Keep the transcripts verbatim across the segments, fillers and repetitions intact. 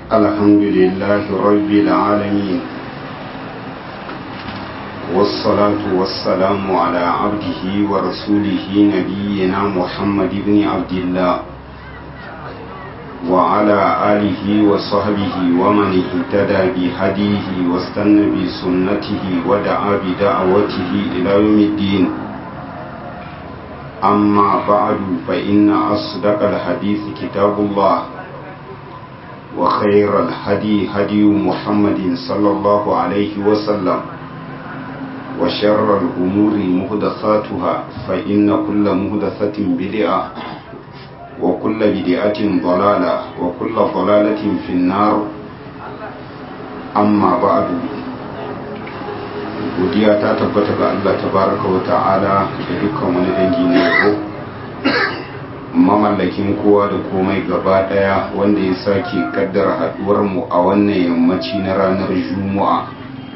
الحمد لله رب العالمين، والصلاة والسلام على عبده ورسوله نبينا محمد بن عبد الله وعلى آله وصحبه ومن اهتدى بهديه واستنى بسنته ودعا بدعوته إلى يوم الدين. أما بعد فإن أصدق الحديث كتاب الله، وخير الهدي هدي محمد صلى الله عليه وسلم، وشر الأمور محدثاتها فإن كل محدثة بدعة وكل بدعة ضلالة وكل ضلالة في النار. أما بعد، godiya ta tabbata ga Allah tabaraka wa ta'ala da dukkan wani dangi na yabo, mamallakin kowa da komai gaba daya, wanda ya sake kaddara haduwar mu a wannan yammaci na ranar Juma'a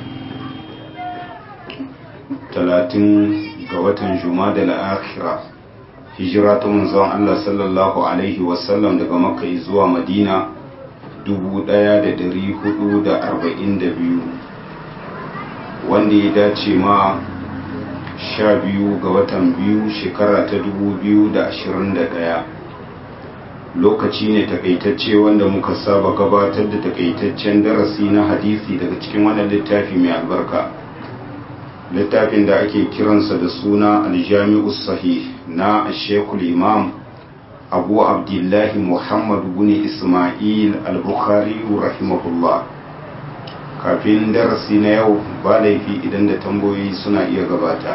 talatin ga watan Jumada al-Akhirah, hijira ta manzon Allah sallallahu alaihi wasallam daga Makka zuwa Madina dubu ɗaya da ɗari hudu da arba'in da biyu, wanda ya dace ma sha biyu ga watan biyu shekara ta dubu biyu da ashirin da ɗaya. Lokaci ne takaitacce wanda muka saba gabatar da takaitaccen darasi na hadisi daga cikin wannan littafi mai albarka, littafin da ake kiransa da suna aljami'us sahih na shekul imam abu abdullahi muhammad bin ismail al-bukhari rahimahullah. Kafin darasi na yau ba laifi idan da tambayoyi suna iya gabata.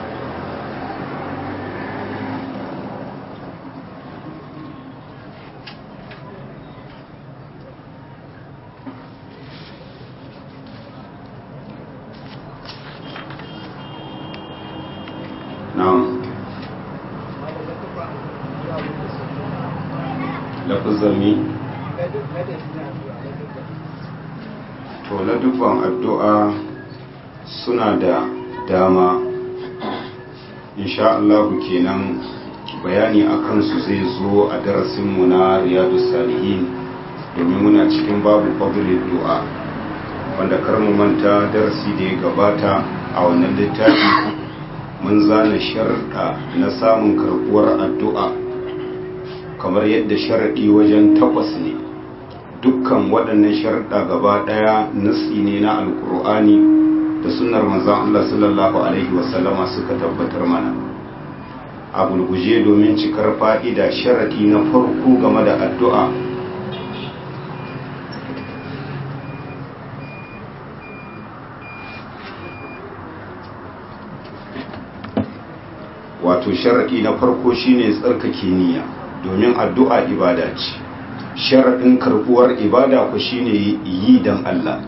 na'am, lafazan mi to na dubban addu'a suna da dama, insha Allah kenan bayani akan su zai zo a darasinmu na Riyadus Salihin, domin muna cikin babu fadlul du'a, wanda kar mu manta darasi da ya gabata a wannan littafi mun zana sharuɗa na samun karɓuwar addu'a kamar yadda sharaɗi wajen takwas ne. Dukkan waɗannan sharuɗa gaba ɗaya nasi ne na alkur'ani da sunnar manzon Allah sallallahu alaihi wasallama suka tabbatar mana. A gulguje domin cikar fa'ida, sharaɗi na farko game da addu'a wato sharaɗi na farko shine tsarkake niyya, domin addu'a ibada ce. sharaɗin karɓuwar ibada ku shine yi don Allah,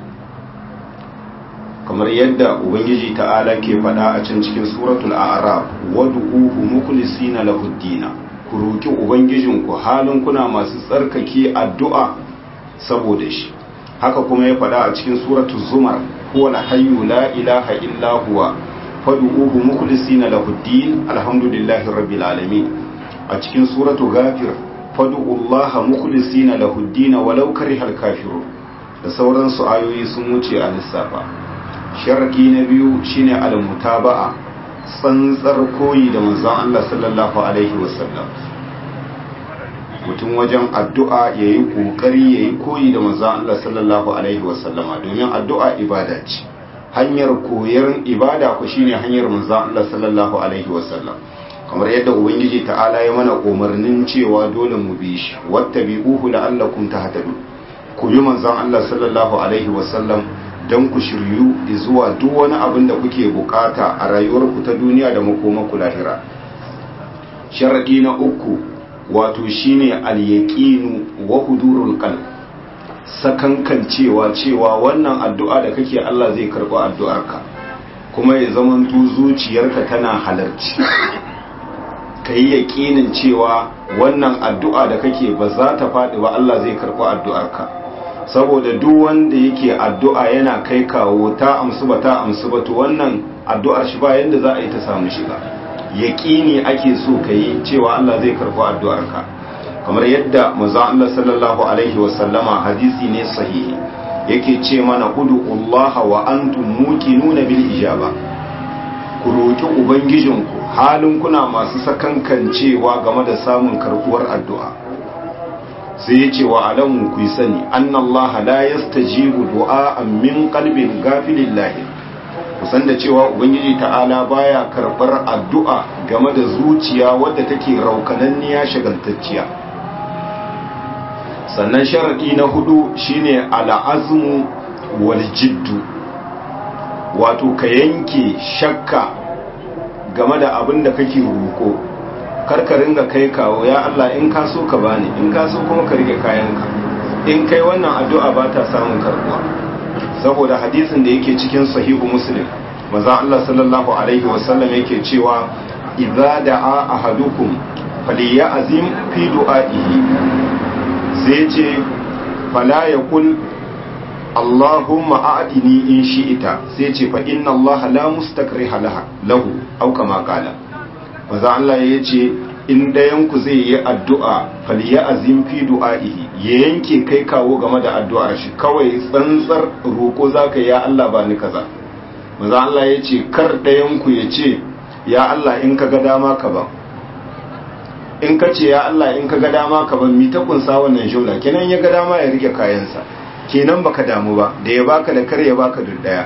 kamar yadda ubangiji ta'ala ke faɗa a can cikin suratul a'raf, wad'uhu mukhlisina lahu ad-din, ku roki ubangijin ku halin kuna masu tsarkake addu'a saboda shi. Haka kuma ya faɗa a cikin suratul zumar, huwa al-hayyu la ilaha illa huwa fad'uhu mukhlisina lahu ad-din alhamdulillahi rabbil alamin. A cikin suratul ghafir, fadu'ullaha mukhlisina lahu ad-din walau karihal kafirun, da sauransu ayoyi sun wuce a lissafa. Sharadi na biyu shine al-mutaba'a, tsantsar koyi da manzon Allah sallallahu alaihi wasallam. Mutum wajen addu'a yayi kokari yayi koyi da manzon Allah sallallahu alaihi wasallama, domin addu'a ibada ce. Hanyar koyar ibada ku shine hanyar manzon Allah sallallahu alaihi wasallam, kamar yadda ubangiji ta'ala ya mana umarnin cewa dole mu bi shi, wattabi'uhu la'allakum tahtadun. ku bi manzon Allah sallallahu alaihi wasallam dan ku shiryu zuwa duk wani abin da kuke bukata a rayuwarku ta duniya da makomanku lahira. Sharadi na uku wato shine al-yaqinu wa hudurul qalb, sakankan cewa cewa wannan addu'a da kake Allah zai karɓi addu'arka, kuma ya zamanto zuciyarka tana halarci. Ka yi yaƙinin cewa wannan addu'a da kake ba za ta faɗi ba, Allah zai karɓi addu'arka. Saboda duk wanda yake addu'a yana kai kawo ta amsu ba ta amsu ba, to wannan addu'ar shi ba yadda za a yi ta samu shiga. Yaƙini ake so ka yi cewa Allah zai karɓi addu'arka. kamar yadda manzon Allah sallallahu alaihi wasallama hadisi ne sahihi yake ce mana ud'ullaha wa antum muqinuna bil ijaba, ku roki ubangijinku halin kuna masu sakankancewa game da samun karbuwar addu'a. sai ya ce wa alamu ku sani annallaha la yastajibu du'a'an min qalbin ghafilin lahi, kusan da cewa ubangiji ta'ala baya karbar addu'a game da zuciya wadda take raukananniya shagaltacciya. sannan sharadi na hudu shine al'azmu wal jiddu, wato ka yanke shakka game da abin da kake roko, karka ringa kai kawo ya Allah in ka so ka bani, in ka so kuma ka rike kayanka. In kai wannan addu'a ba ta samun karbuwa, saboda hadisin da yake cikin sahihu muslim manzo Allah sallallahu alaihi wasallam yake cewa idza da'a ahadukum falyazim fi du'a'ihi, sai ce fala yaqul Allahumma a'tini in shi'ita, sai ce fa inna Allah la mustakriha lahu au kama qala. manzo Allah yace in dayan ku zai yi addu'a falyazim fi du'a'ihi, ya yanke kai kawo game da addu'ar shi, kawai tsantsar roko zaka ya Allah ba ni kaza. manzo Allah yace kar dayan ku yace ya Allah in kaga dama ka ba, in ka ce ya Allah in kaga dama ka ba, mi ta kunsa wannan jumla kenan ya ga dama ya rike kayansa, kenan baka damu ba da ya baka da kar ya baka duk daya.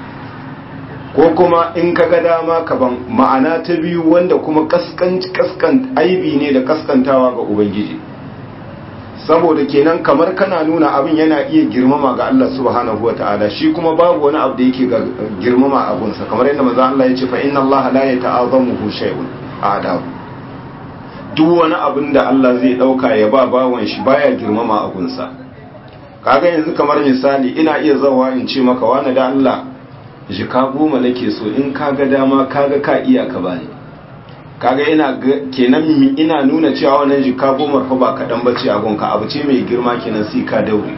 ko kuma in ka ga dama ka ban, ma'ana ta biyu wanda kuma kaskanci kaskant aibi ne da kaskantawa ga ubangiji, saboda kenan kamar kana nuna abin yana iya girmama ga Allah subhanahu wata'ala, shi kuma babu wani abu da yake girmama abunsa, kamar yadda manzo Allah ya ce fa inna Allah la yata'azamuhu shay'un adabu, duk wani abin da Allah zai dauka ya ba bawon shi baya girmama abunsa. kaga yanzu kamar misali ina iya zawa in ce maka wani da Allah jika goma nake so, in kaga dama kaga ka iya ka bani, kaga ina kenan ina nuna cewa wannan jika goma fa ba kadan bace a gonka, abu ce mai girma kenan sai ka daure.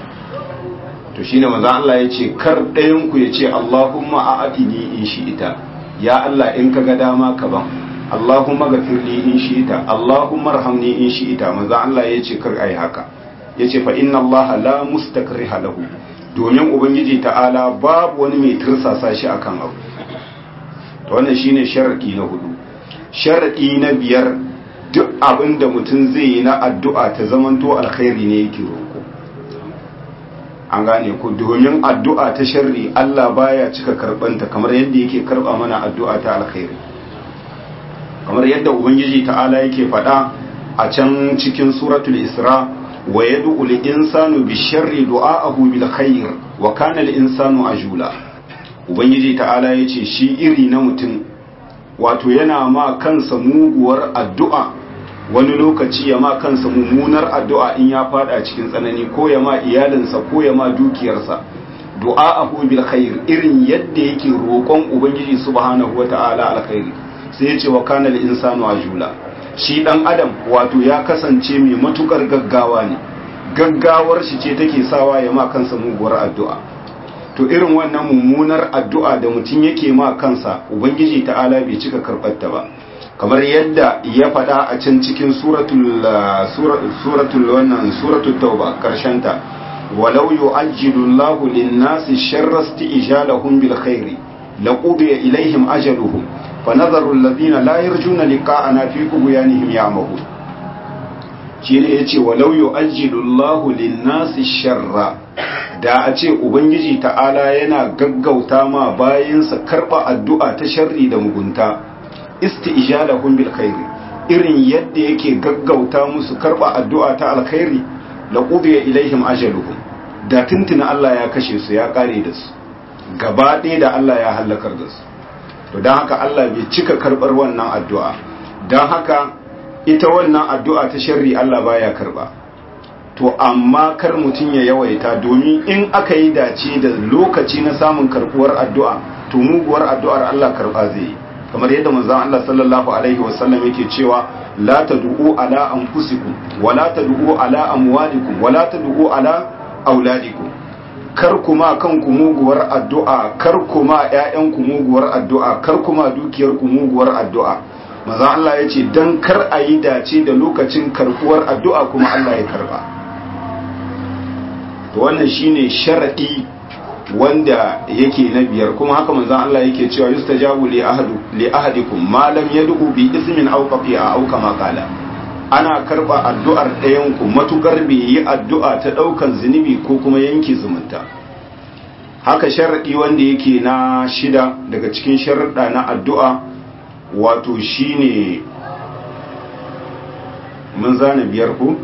to shine manzo Allah yace kar dayan ku yace Allahumma a'tini in shi'ita, ya Allah in kaga dama ka ban, Allahumma ghafirli in shi'ita, Allahumma arhamni in shi'ita. manzo Allah yace kar ai haka, yace fa inna Allah la mustakriha lahu, domin ubangiji ta'ala babu wani mai tirsasa shi akan abu. to wannan shine sharadi na hudu. sharadi na biyar, duk abin da mutum zai yi na addu'a ta zamanto alkhairi ne yake roko. an gane ku, domin addu'a ta sharri Allah baya cika karbanta kamar yadda yake karba mana addu'a ta alkhairi, kamar yadda ubangiji ta'ala yake faɗa a can cikin suratul Isra wa yad'u al-insanu bi-sharri du'a'ahu bil-khair wa kana al-insanu ajula. ubangiji ta'ala yace shi iri na mutum wato yana ma kansa muguwar addu'a, wani lokaci ya ma kansa mummunar addu'a in ya fada cikin tsanani, ko ya ma iyalinsa ko ya ma dukiyarsa. du'a'ahu bil-khair, irin yadda yake roƙon ubangiji subhanahu wata'ala alkhairi, sai yace wa kana al-insanu ajula. shi dan adam wato ya kasance mai matukar gaggawa ne, gaggawar shi ce take sawa ya ma kansa muguwar addu'a. to irin wannan mummunar addu'a da mutum yake ma kansa ubangiji ta'ala bai cika karbarta ba, kamar yadda ya faɗa a can cikin suratul suratul wannan suratul tauba karshen ta, walau yu'ajjilu Allahu lin-nasi sharra isti'jalahum bil khairi laqudiya ilaihim ajaluhum فنظر الذين لا يرجون لقاءنا في طغيانهم يعمهون. shine yace walau yu'ajjilu Allahu lin-nasi sharra, da a ce ubangiji ta'ala yana gaggauta ma bayinsa karba addu'a ta sharri da mugunta, isti'jalahum bil khairi, irin yadda yake gaggauta musu karba addu'a ta alkhairi, laqudiya ilaihim ajaluhum, da tuntuna Allah ya kashe su ya kare da su gaba ɗaya, da Allah ya halakar da su. to don haka Allah bai cika karbar wannan addu'a, don haka ita wannan addu'a ta sharri Allah baya karba. to amma kar mutum ya yawaita, domin in aka yi dace da lokaci na samun karbuwar addu'a, to muguwar addu'ar Allah karba zai yi, kamar yadda manzon Allah sallallahu alaihi wasallam yake cewa la tad'u ala anfusikum wa la tad'u ala amwalikum wa la tad'u ala auladikum, kar kuma kanku muguwar addu'a, kar kuma ƴaƴanku muguwar addu'a, kar kuma dukiyarku muguwar addu'a, manzon Allah ya ce dan kar a yi dace da lokacin karbuwar addu'a kuma Allah ya karba. To wannan shine sharadi wanda yake na biyar, kuma haka manzon Allah yake cewa yustajabu li ahadu li ahadikum ma lam yad'u bi ismin aw qati'a aw kama qala. Ana karba addu'ar ɗayan ku matukar bai yi addu'a ta daukan zunubi ko kuma yanke zumunta. Haka sharadi wanda yake na shida daga cikin sharuɗa na addu'a wato shine mun zana biyar ku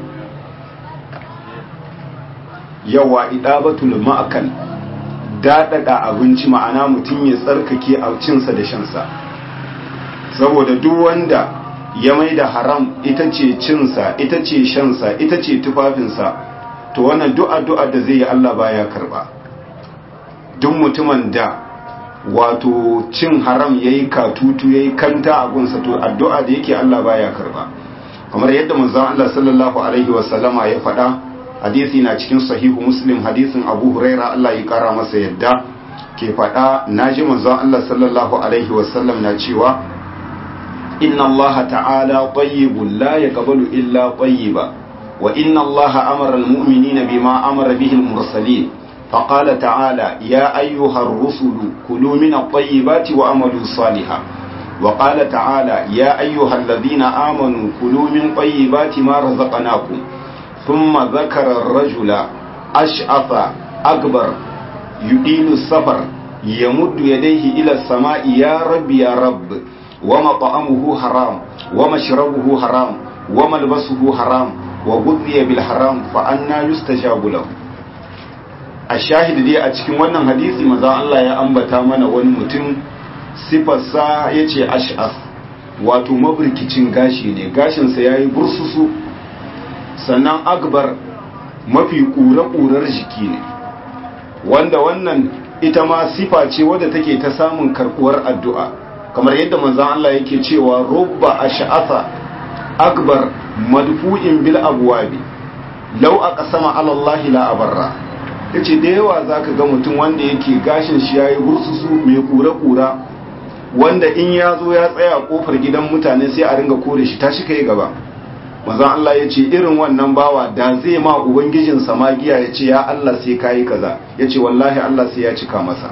yawa idabatul ma'akal, daɗaɗa abinci, ma'ana mutum ya tsarkake a cinsa da shansa, saboda duk wanda ya mai da haram ita ce cinsa ita ce shansa ita ce tufafinsa, to wannan duk addu'a da zai yi Allah baya karba. Duk mutumin da wato cin haram yayi katutu yayi kanta a gunsa, to addu'a da yake Allah baya karba, kamar yadda manzon Allah sallallahu alaihi wasallama ya faɗa. Hadisi na cikin sahihu Muslim, hadisin Abu Huraira Allah ya kara masa yadda ke faɗa, naji manzon Allah sallallahu alaihi wasallam na cewa inna Allah ta'ala tayyibun la yaqbalu illa tayyiba wa inna Allah amara al-mu'minina bima amara bihi al-mursalin faqala ta'ala ya ayyuhar rusulu kulu min at-tayyibati wa amalu salihan wa qala ta'ala ya ayyuhal ladhina amanu kulu min tayyibati ma razaqnakum ثم ذكر الرجل أشعث أكبر يدين السفر يمد يديه إلى السماء يا رب يا رب ومطعمه حرام ومشربه حرام وملبسه حرام وغذي بالحرام فأنا يستجاب له. الشاهد دي a cikin wannan hadisi maza Allah ya ambata mana wani mutum sifarsa yace ash'af, wato maburkicin gashi ne, gashinsa yayi bursusu, sannan akbar mafi ƙura-ƙurar jiki ne, wanda wannan ita ma sifa ce wadda take ta samun karɓuwar addu'a, kamar yadda manzan Allah yake cewa rubba ash'atha akbar madfu'in bil abwabi law aqsama ala Allah la abarra. yace da yawa zaka ga mutum wanda yake gashin shi yayi gursusu mai ƙura-ƙura, wanda in ya zo ya tsaya kofar gidan mutane sai a ringa kore shi tashi kai gaba. Manzon Allah ya ce irin wannan bawa da zai ma ubangijinsa magiya ya ce ya Allah sai kayi kaza, ya ce wallahi Allah sai ya cika masa.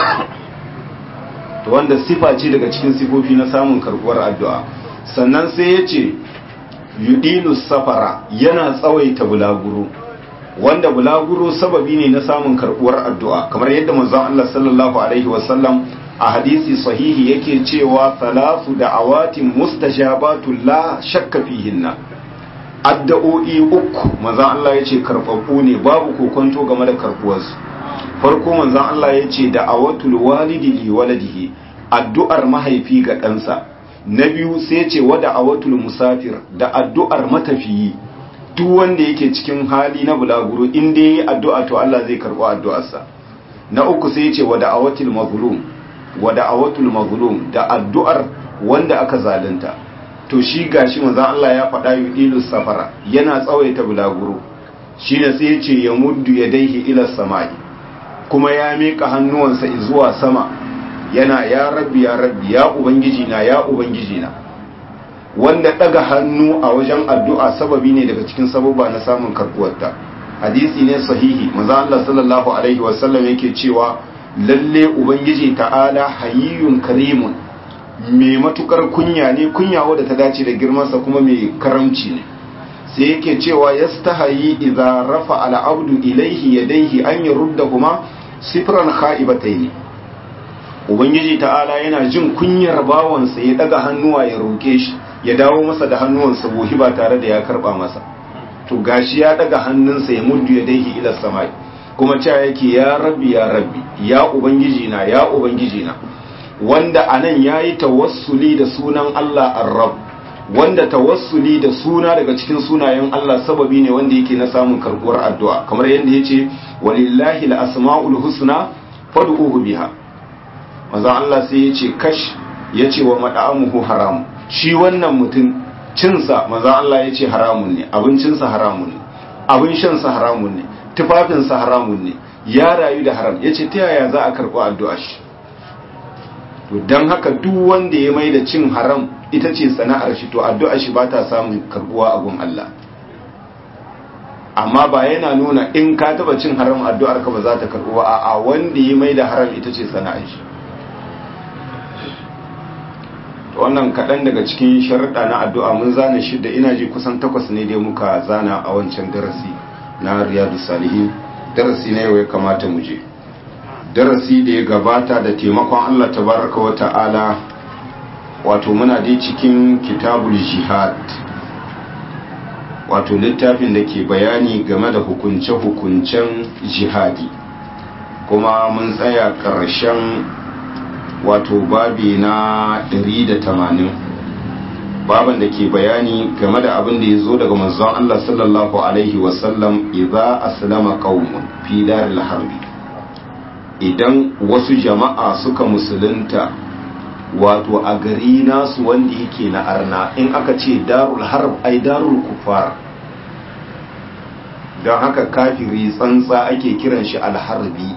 To wanda sifa ce daga cikin sifofi na samun karbuwar addu'a. Sannan sai ya ce yudilu safara, yana tsawaita bulaguro, wanda bulaguro sababi ne na samun karbuwar addu'a, kamar yadda manzon Allah sallallahu alaihi wasallam a hadisi sahihi yake cewa salasu da'awatin mustajabatu la shakka fihinna. Addu'o'i uku manzon Allah ya ce karɓaɓɓu ne, babu kokonto game da karɓuwarsu. Farko manzon Allah ya ce da'awatul walidi li waladihi, addu'ar mahaifi ga ɗansa. Na biyu sai ce wa da'awatul musafir, da addu'ar matafiyi, duk wanda yake cikin hali na bulaguro in dai yi addu'a to Allah zai karɓi addu'arsa. Na uku sai ce wa da'awatul mazlum, wa da'awatul mazlum, da addu'ar wanda aka zalunta. To shi gashi manzon Allah ya faɗa yudilu safara, yana tsawaita bulaguro, shine sai ya ce ya muddu yadaihi ila samai, kuma ya mika hannuwansa zuwa sama, yana ya rabbi ya rabbi ya ubangiji na ya ubangiji na. Wanda daga hannu a wajen addu'a sababi ne daga cikin sababa na samun karbuwarta. Hadisi ne sahihi, manzon Allah sallallahu alaihi wasallam yake cewa lalle ubangiji ta'ala hayyun karimun, mai matukar kunya ne, kunya wadda ta dace da girmansa kuma mai karamci ne. Sai yake cewa yastahayi idza rafa al-abdu ilayhi yadayhi an yuruddahuma sifran kha'ibatayn. Ubangiji ta'ala yana jin kunyar bawansa ya daga hannuwa ya roke shi, ya dawo masa da hannuwansa bohi ba tare da ya karba masa. To gashi ya daga hannunsa ya muddu yadayhi ila samai, kuma cewa yake ya rabbi ya rabbi ya ubangiji na ya ubangiji na. Wanda anan yayi tawassuli da sunan Allah ar-Rabb, wanda tawassuli da suna daga cikin sunayen Allah sababi ne wanda yake na samun karbuwar addu'a, kamar yadda yace walillahi al-asmaul husna fad'uhu biha. Manzo Allah sai yace kash, yace wa mad'amuhu haram, shi wannan mutum cinsa manzo Allah yace haramun ne, abincinsa haramun ne, abin shansa haramun ne, tufafinsa haramun ne, ya rayu da haram. Yace ta yaya za a karɓi addu'a shi? to don haka duk wanda ya mai da cin haram ita ce sana'ar shi to addu'a shi ba ta samun karbuwa a gun Allah. Amma ba yana nuna in ka taba cin haram addu'ar ka ba za ta karbuwa a wanda ya mai da haram ita ce sana'ar shi. Wannan kaɗan daga cikin sharuɗa na addu'a mun zana shidda, ina ji kusan takwas ne dai muka zana a wancan darasi na Riyadu Salihin. Darasi na yau ya kamata mu je. Darasi da ya gabata da taimakon Allah tabaraka wa ta'ala, wato muna dai cikin kitabul jihad, wato littafin da ke bayani game da hukunce-hukuncen jihadi, kuma mun tsaya ƙarshen wato babi na ɗari da tamanin, baban da ke bayani game da abin da ya zo daga manzon Allah sallallahu alaihi wasallam, idza aslama qaumun fi daril harbi, idan wasu jama'a suka musulunta wato a gari nasu wanda yake na arna. In aka ce darul harb ai darul kufar, don haka kafiri tsantsa ake kiran shi alharbi.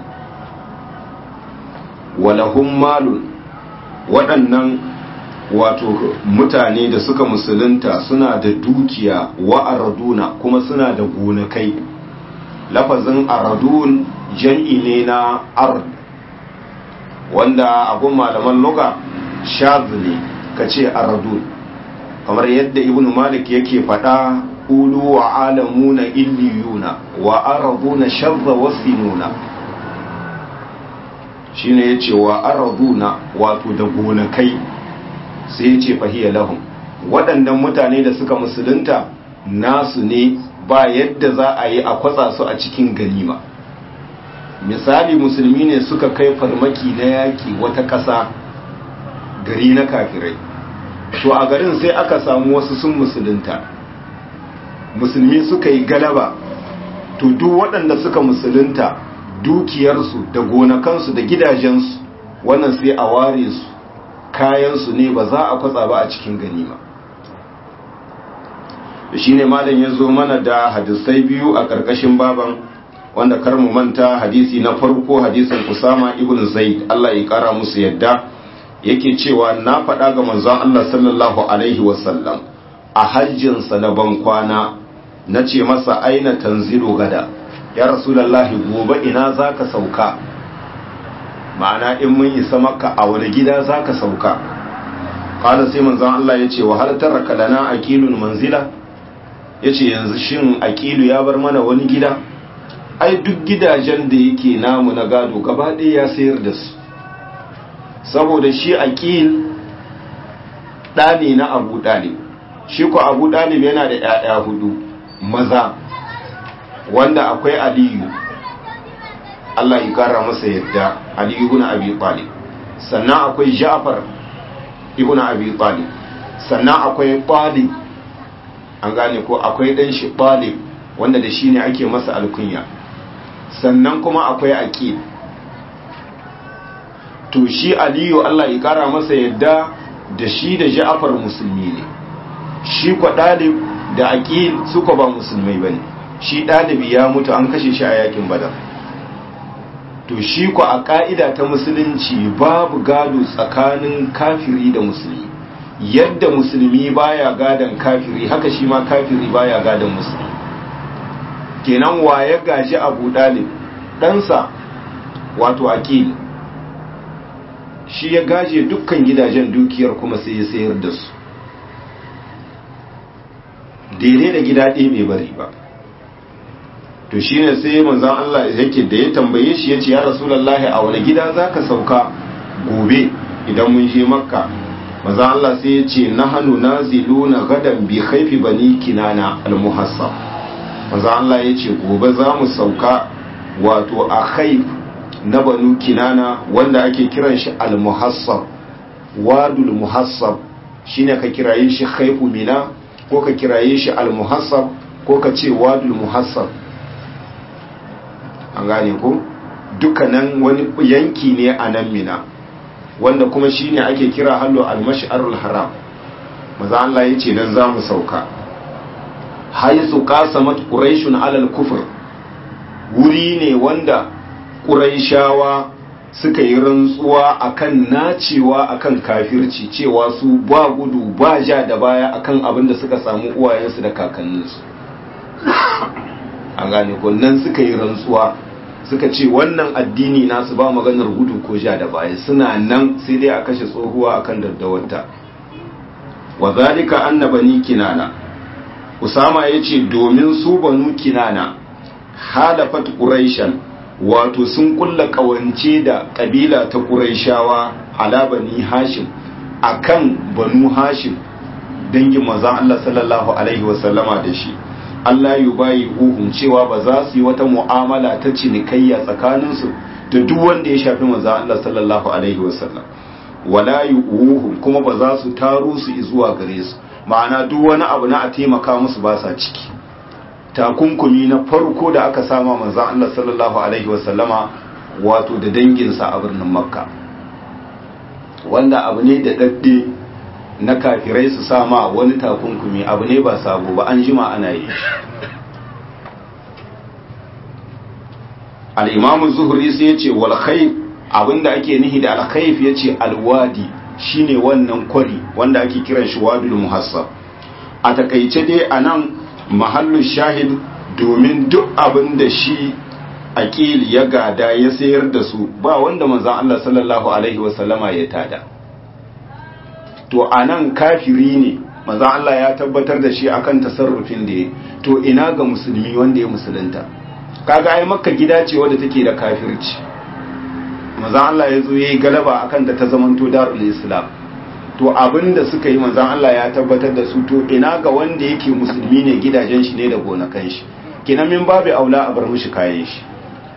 walahum malun, waɗannan wato mutane da suka musulunta suna da dukiya, wa araduna kuma suna da gonakai. Lafazin aradun jam'i ne na ard, wanda abun malaman lugha shaz ne ka ce aradun, kamar yadda ibnu malik yake faɗa, ulu wa alamuna illiyuna wa araduna shazza wasinuna. shine yace wa araduna wato da gonakai, sai yace fahiya lahum, waɗannan mutane da suka musulunta nasu ne, ba yadda za a yi a kwatsa su a cikin ganima. Misali, musulmi ne suka kai farmaki na yaƙi wata ƙasa, gari na kafirai, to a garin sai aka samu wasu sun musulunta, musulmi suka yi galaba, to duk waɗanda suka musulunta dukiyarsu da gonakansu da gidajensu wannan sai a ware su, kayansu ne, ba za a kwatsa ba a cikin ganima. shi ne malam ya zo mana da hadisai biyu a ƙarƙashin baban, wanda kar mu manta hadisi na farko hadisin Usama ibn Zaid, Allah ya ƙara musu yadda, yake cewa na faɗa ga manzon Allah sallallahu alaihi wasallam a hajjinsa na ban kwana, na ce masa aina tanzilu gada, ya rasulallahi gobe ina za ka sauka, ma'ana in mun isa makka a wani gida za ka sauka. Kada sai manzon Allah ya ce wa hal taraka lana aqilun manzila, ya ce yanzu shin aqilu ya bar mana wani gida? Ai duk gidajen da yake namu na gado gaba ɗaya ya sayar da su, saboda shi aqil ɗa ne na Abu Dalib, shi ko Abu Dalib yana da ƴaƴa hudu maza, wanda akwai Aliyu, Allah ya kara masa yadda, Aliyu ibn Abi Talib, sannan akwai Ja'far ibn Abi Talib, sannan akwai Talib, an gane ko akwai dan shi Talib wanda da shi ne ake masa alkunya, sannan kuma akwai Aqil. To shi Aliyu, Allah ya kara masa yadda, da shi da Ja'far musulmi ne, shi ko Talib da Aqil suka ba musulmai bane. Shi ɗalibi ya mutu an kashe shi a yakin Badar. To shi ko a ka'ida ta musulunci babu gado tsakanin kafiri da musulmi, yadda musulmi baya gadan kafiri haka shi ma kafiri baya gadan musulmi. Kenan waye gaji Abu Dalib ɗansa wato Aqil, shi ya gaje dukkan gidajen dukiyar kuma sai ya sayar da su, daidai da gida ɗaya bai bari ba. To shi ne sai manzan Allah yake da ya tambaye shi ya ce ya rasulallahi a wani gida za ka sauka gobe idan mun je makka. Manzan Allah sai ya ce na hannu na zilu na gadan bi haifi bani kinana almuhassab. Manzan Allah ya ce gobe za mu sauka wato a haif na banu kinana wanda ake kiran shi almuhassab, wadul muhassab shine ka kiraye shi haifu mina, ko ka kiraye shi almuhassab, ko ka ce wadul muhassab. An gane ko dukkanin wani yanki ne a nan mina, wanda kuma shine ake kira hallo al-mash'arul haram. Maza Allah yace dan zamu sauka. Haisu qasamat quraishun alal kufr, wuri ne wanda quraishawa suka yi rantsuwa akan nacewa akan kafirci cewa su ba gudu ba ja da baya akan abin da suka samu uwayensu da kakanninsu an gane ko nan suka yi rantsuwa suka ce wannan addini nasu ba maganar gudu ko ja da baya suna nan sai dai a kashe tsohuwa akan daddawarta wa zalika anna bani kinana usama yace domin su banu kinana halafat quraishan wato sun kulla kawance da kabila ta quraishawa ala bani hashim akan banu hashim dangin manzon Allah sallallahu alaihi wasallama da shi Allah yubayi uhum cewa ba za su yi wata mu'amala ta cinikayya tsakaninsu da duk wanda ya shafi manzon Allah sallallahu alaihi wasallam wala yu'uhum kuma ba za su taro su zuwa gare su ma'ana duk wani abu na a taimaka musu ba sa ciki takunkumi na farko da aka sama manzon Allah sallallahu alaihi wasallama wato da danginsa a birnin Makka wanda abu ne da dadde na kafirai su sama wani takunkumi abu ne ba sabo ba an jima ana yi al-Imam Zuhri sai ya ce wal khayf abinda ake nihi da al-khayf yace al-wadi shine wannan kwari wanda ake kiran shi wadul muhassab a takeice dai anan mahallu shahid domin duk abinda shi aqil ya gada ya sayar da su ba wanda manzon Allah sallallahu alaihi wasallama ya tada to anan kafiri ne manzon Allah ya tabbatar da shi akan tasarrufin da ya to ina ga musulmi wanda ya musulunta kaga ai makka gida ce wadda take da kafirci manzon Allah ya zo yayi galaba akan da ta zamanto darul islam to abinda suka yi manzon Allah ya tabbatar da su to ina ga wanda yake musulmi ne gidajen shi ne da gonakan shi kina min babu aula a bar mishi kayan shi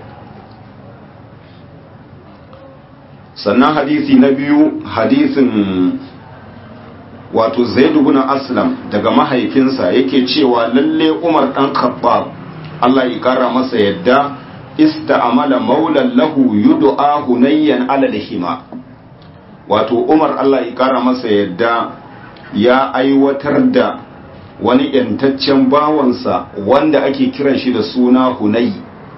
sannan hadisi na biyu hadisin wato Zaid ibn Aslam daga mahaifinsa yake cewa lalle Umar dan Khattab Allah ya kara masa yadda ista'amala maulan lahu yud'a hunayyan ala al-hima wato Umar Allah ya kara masa yadda ya aiwatar da wani yantaccen bawansa wanda ake kiran shi da suna Hunay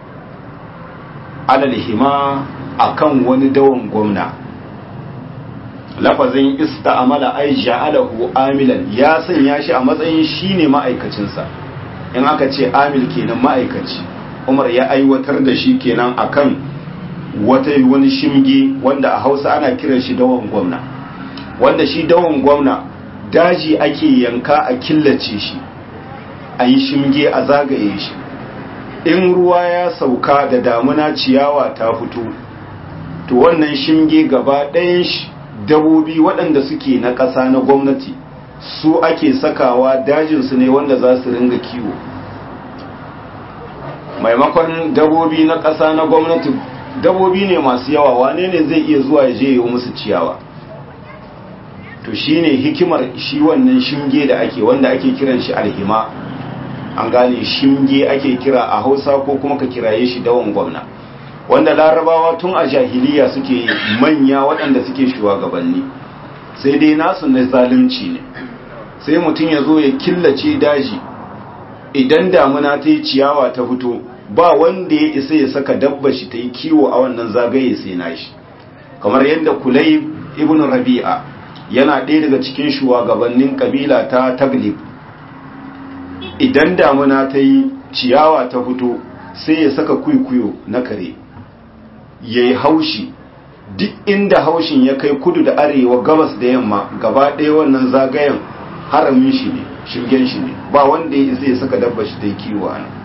ala al-hima akan wani dawon gwamna lafazin ista'amala ay ja'alahu amilan ya sanya shi a matsayin shine ma'aikacinsa in aka ce amil kenan ma'aikaci Umar ya aiwatar da shi kenan akan wata wani shimge wanda a Hausa ana kiran shi dawon gwamna wanda shi dawon gwamna daji ake yanka a killace shi a yi shimge a zagaye shi in ruwa ya sauka da damuna ciyawa ta fito to wannan shimge gaba ɗayan shi dabobi waɗanda suke na ƙasa na gwamnati su ake sakawa dajinsu ne wanda za su ringa kiwo maimakon dabobi na ƙasa na gwamnati dabobi ne masu yawa wane ne zai iya zuwa ya je yi musu ciyawa to shine hikimar shi wannan shinge da ake wanda ake kiran shi alhima an gane shinge ake kira a Hausa ko kuma ka kiraye shi dawon gwamna wanda larabawa tun a jahiliya suke manya waɗanda suke shugabanni sai dai nasu na zalunci ne sai mutum ya zo ya killace daji idan damuna ta yi ciyawa ta fito ba wanda ya isa ya saka dabba shi ta yi kiwo a wannan zagaye sai nashi kamar yadda Kulayb ibn Rabi'a yana ɗaya daga cikin shugabannin kabila ta Taglib idan damuna ta yi ciyawa ta fito sai ya saka kuikuyo na kare ya yi haushi duk inda haushin ya kai kudu da arewa gabas da yamma gaba ɗaya wannan zagayen haramin shi ne shirgen shi ne ba wanda ya isa ya saka dabba shi ta yi kiwo a nan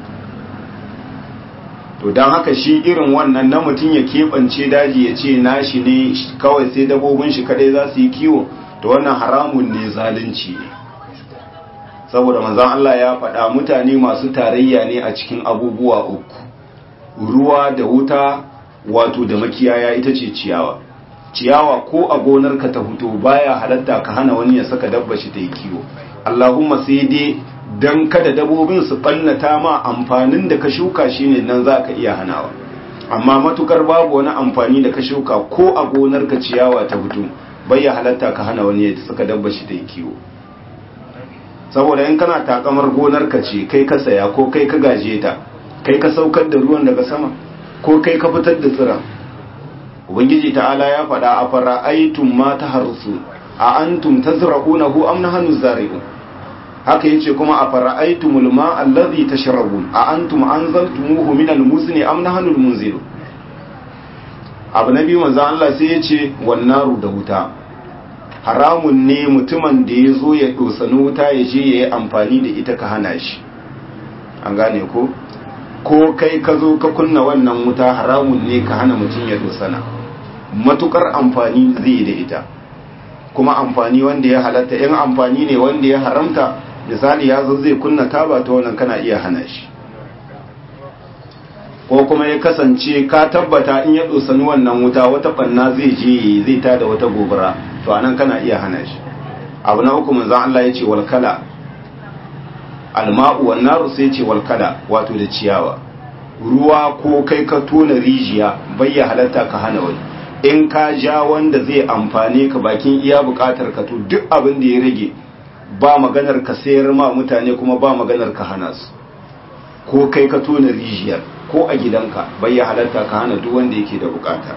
to don haka shi irin wannan na mutum ya keɓance daji ya ce nashi ne kawai sai dabbobin shi kadai za su yi kiwo to wannan haramun ne zalunci ne saboda manzon Allah ya faɗa mutane masu tarayya ne a cikin abubuwa uku ruwa da wuta wato da makiyaya ita ce ciyawa ciyawa ko a gonarka ta fito baya halatta ka hana wani ya saka dabba shi ta yi kiwo Allahumma sai dai dan kada dabbobin su bannata ma amfanin da ka shuka shine nan zaka iya hanawa amma matukar babu wani amfani da ka shuka ko a gonarka ciyawa ta fito bai halatta ka hana wani ya saka dabba shi ta yi kiwo saboda in kana takamar gonarka ce kai ka saya ko kai ka gaje ta kai ka saukar da ruwan daga sama ko kai ka fitar da tsira ubangiji ta'ala ya faɗa a fara'aitum ma taharsu a antum tazra'unahu am nahnu zari'un haka yace kuma a fara'aitumul ma'a allazi tashrabun a antum anzaltumuhu minal muzni am nahnu almunzilun. abu nabi manzo Allah sai yace wan naru da wuta haramun ne mutumin da ya zo ya dosani wuta ya je ya yi amfani da ita ka hana shi, an gane ko ko kai ka zo ka kunna wannan wuta haramun ne ka hana mutum ya dosana matukar amfani zai da ita, kuma amfani wanda ya halatta. in amfani ne wanda ya haramta, misali ya zo zai kunna taba ta wannan kana iya hana shi, ko kuma ya kasance ka tabbata in ya dosani wannan wuta wata banna zai je zai tada wata gobara, to anan kana iya hana shi. abu na uku manzon Allah ya ce walkala alma'u wan naru, sai ce walkala wato da ciyawa. ruwa ko kai ka tona rijiya bai ya halatta ka hana wani, in ka ja wanda zai amfane ka bakin iya bukatar ka, to duk abin da ya rage ba maganar ka sayar ma mutane kuma ba maganar ka hana su. ko kai ka tona rijiyar ko a gidanka bai ya halatta ka hana duk wanda yake da bukata.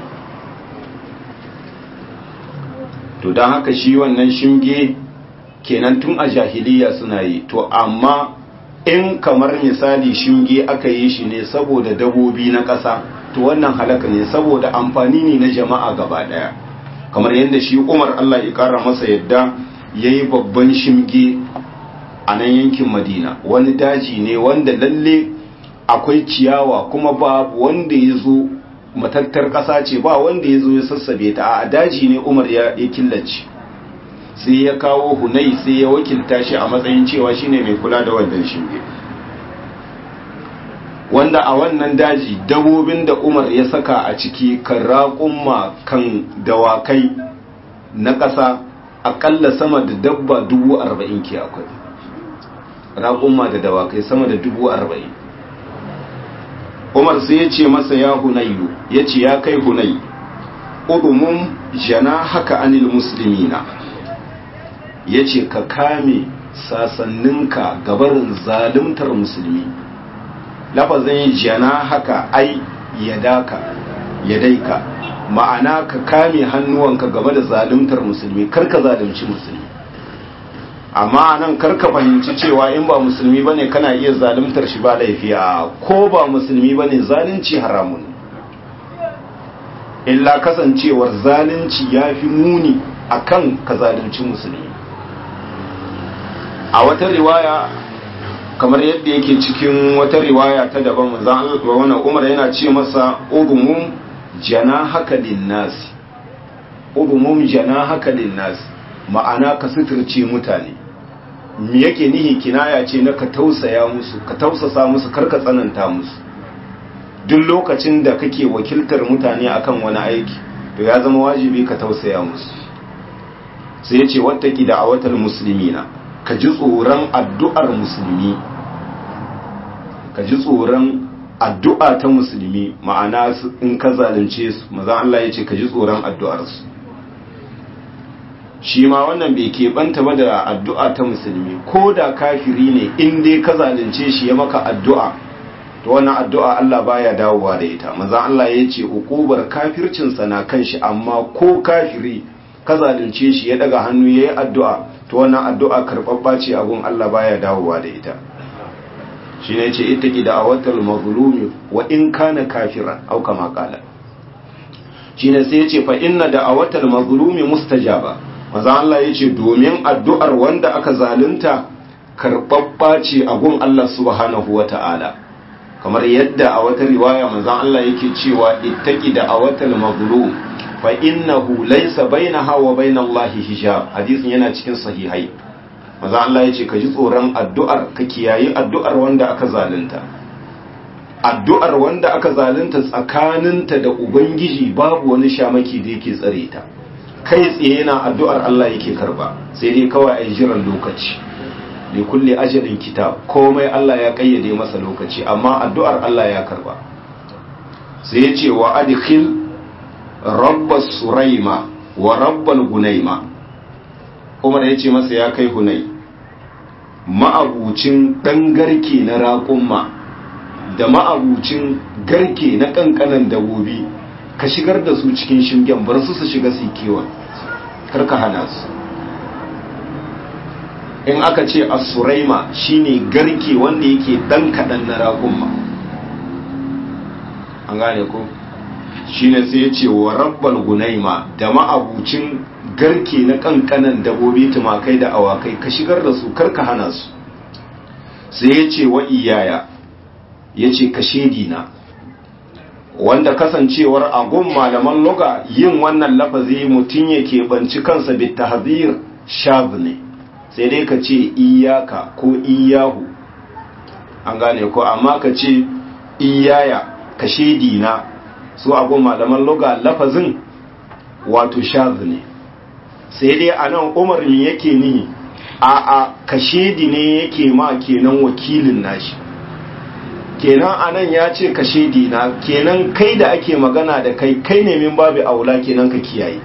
to don haka shi wannan shinge kenan tun a jahiliya suna yi. to amma in kamar misali shinge aka yi shi ne saboda dabobi na ƙasa, to wannan halaka ne saboda amfani ne na jama'a gaba daya, kamar yadda shi Umar Allah ya kara masa yadda yayi babban shinge a nan yankin Madina. wani daji ne wanda lalle akwai ciyawa kuma ba wanda ya zo, matattar ƙasa ce, ba wanda ya zo ya sassabe ta a daji ne Umar ya killace. sai ya kawo Hunay sai ya wakilta shi a matsayin cewa shine mai kula da wannan shinge, wanda a wannan daji dabobin da Umar ya saka a ciki kan raƙumma kan dawakai na ƙasa akalla sama da dabba dubu arba'in ke akwai, raƙumma da dawakai sama da dubu arba'in. Umar sai ya ce masa ya Hunayu, ya ce ya kai Hunay, udumun jana haka anil muslimina, ya ce ka kame sasanninka gabarin zalimtar musulmi. lafazin jana haka ai yadaka yadaika, ma'ana ka kame hannuwanka game da zalimtar musulmi, karka zalimci musulmi. amma nan karka fahimci cewa in ba musulmi bane kana iya zalimtar shi ba laifi, a ko ba musulmi bane zalunci haramun, illa kasancewar zalunci yafi muni akan ka zalunci musulmi. a wata riwaya kamar yadda yake cikin wata riwaya ta daban manzon Allah Umar yana ce masa udumum janahaka linnas, udumum janahaka linnas, ma'ana ka suturce mutane. me yake nihi? kinaya ce na ka tausaya musu, ka tausasa musu, karka tsananta musu. duk lokacin da kake wakiltar mutane akan wani aiki, to ya zama wajibi ka tausaya musu. sai ya ce wattaki da awatal muslimina, ka ji tsoron addu'ar musulmi, ka ji tsoron addu'a ta musulmi, ma'ana in ka zalunce su, maza Allah ya ce ka ji tsoron addu'arsu. shi ma wannan bai keɓanta ba da addu'a ta musulmi, ko da kafiri ne in dai ka zalunce shi ya maka addu'a, to wannan addu'a Allah baya dawowa da ita. maza Allah ya ce uqubar kafircinsa na kan shi, amma ko kafiri ka zalunce shi ya daga hannu ya yi addu'a, to wannan addu'a karɓaɓɓa ce abun Allah baya dawowa da ita. shi ne ce ita ki da awatar mazlumi wa in kana kafiran au kama kala. shi ne sai ya ce fa inna da awatar mazlumi mustajaba, maza Allah ya ce domin addu'ar wanda aka zalunta karɓaɓɓa ce abun Allah subhanahu wa ta'ala, kamar yadda a wata riwaya maza Allah yake cewa ittaki da awatar mazlum fa innahu laysa bainaha wa bainallahi hijab. hadisin yana cikin sahihai. maza Allah yace ka ji tsoron addu'ar, ka kiyayi addu'ar wanda aka zalunta. addu'ar wanda aka zalunta tsakaninta da ubangiji babu wani shamaki da yake tsare ta, kai tsaye yana addu'ar Allah yake karba, sai dai kawai ai jiran lokaci. li kulli ajalin kitab, komai Allah ya kayyade masa lokaci, amma addu'ar Allah ya karba. sai yace wa adkhil rabbas suraima wa rabbal gunaima. Umar ya ce masa ya kai Hunay, ma'abucin ɗan garke na raƙumma da ma'abucin garke na ƙanƙanan dabobi, ka shigar da su cikin shingen, bar su su shiga su kiwon, karka hana su. In aka ce as-suraima shine garke wanda yake dan kadan na raƙumma, an gane ko shine sai ya ce wa rabbal gunaima, da ma'abucin garke na kankanan dabobi tumakai da awakai ka shigar da su karka hana su. sai ya ce wa iyaya, ya ce ka shedina, wanda kasancewar agun malaman luga yin wannan lafazi mutum ya keɓanci kansa bitahzir shaz ne, sai dai ka ce iyaka ko iyahu, an gane ko, amma ka ce iyaya ka shedina, su agun malaman luga lafazin wato shaz ne. sai dai a nan umarni yake nihi a a kashedi ne yake ma kenan wakilin nashi, kenan anan ya ce kashedi na, kenan kai da ake magana da kai kai ne min babu aula kenan ka kiyaye.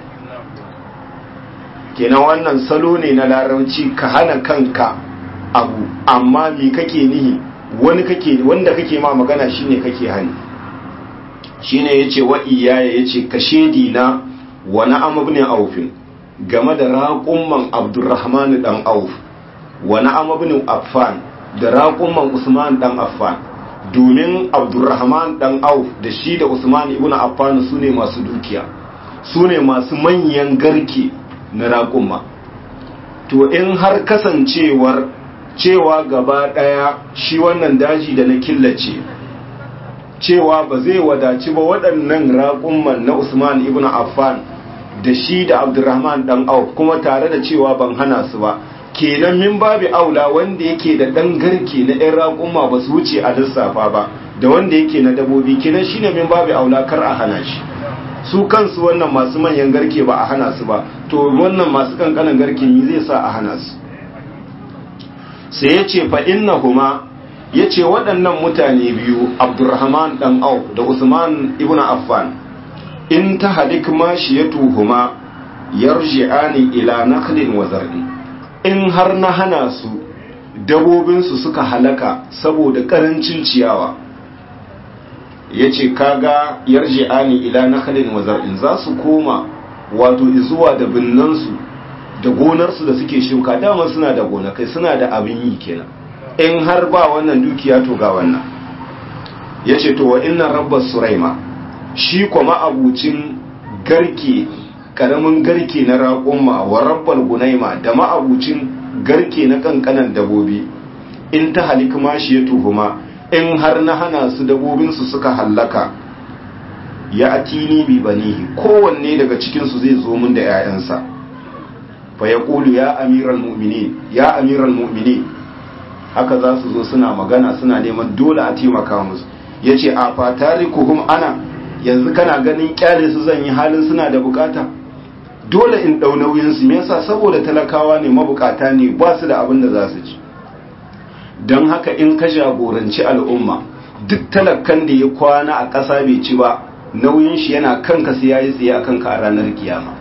Kenan wannan salo ne na larabci ka hana kanka abu, amma me kake nihi wani kake wanda kake ma magana shine kake hani. Shine yace wa iyaya, yace kashedi na wa na'am ibn aufin, game da raƙumman Abdurrahman dan Auf wa na'am ibn Affan, da raƙumman Usman dan Affan, domin Abdurrahman dan Auf da shi da Usman ibn Affan sune masu dukiya, sune masu manyan garke na raƙumma. To in har kasancewar cewa gaba daya shi wannan daji da na killace cewa ba zai wadaci ba waɗannan raƙumman na Usman ibn Affan da shi da Abdurrahman dan Auf, kuma tare da cewa ban hana su ba, kenan min babu aula wanda yake da dan garke na ɗan raƙumma ba su wuce a lissafa ba, da wanda yake na dabobi, kenan shine min babu aula kar a hana shi. Su kansu wannan masu manyan garke ba a hana su ba, to wannan masu kankanan garke ni zai sa a hana su. Sai ya ce fa innahuma, ya ce waɗannan mutane biyu Abdurrahman dan Auf da Usman ibn Affan, in ta halik ma shi ya tuhuma yarji'ani ila nakhlin wa zar'in, in har na hana su dabobinsu suka halaka saboda karancin ciyawa, yace kaga yarji'ani ila nakhlin wa zar'in, za su koma wato zuwa da binnansu da gonarsu da suke shuka, dama suna da gonakai suna da abin yi kenan, in har ba wannan dukiya to ga wannan. Yace to wa inna rabbas suraima, shi kuma abucin garke karamin garke na raƙumma wa rabbal gunaima, da ma'abucin garke na kankanan dabobi, in ta halik ma shi ya tuhuma, in har na hana su dabobinsu suka hallaka, ya atini bi banihi, kowanne daga cikinsu zai zo mun da 'ya'yansa, fa ya ƙulu ya amiral mu'minin, ya amiral mu'minin, haka za su zo suna magana suna neman dole a taimaka musu. Ya ce a fatari kuhum ana, yanzu kana ganin kyale su zan yi halin suna da bukata, dole in ɗau nauyinsu, me yasa? Saboda talakawa ne, mabukata ne, ba su da abin da za su ci. Don haka in ka jagoranci al'umma, duk talakan da ya kwana a ƙasa bai ci ba, nauyin shi yana kanka, sai yayi tsaye a kanka a ranar kiyama,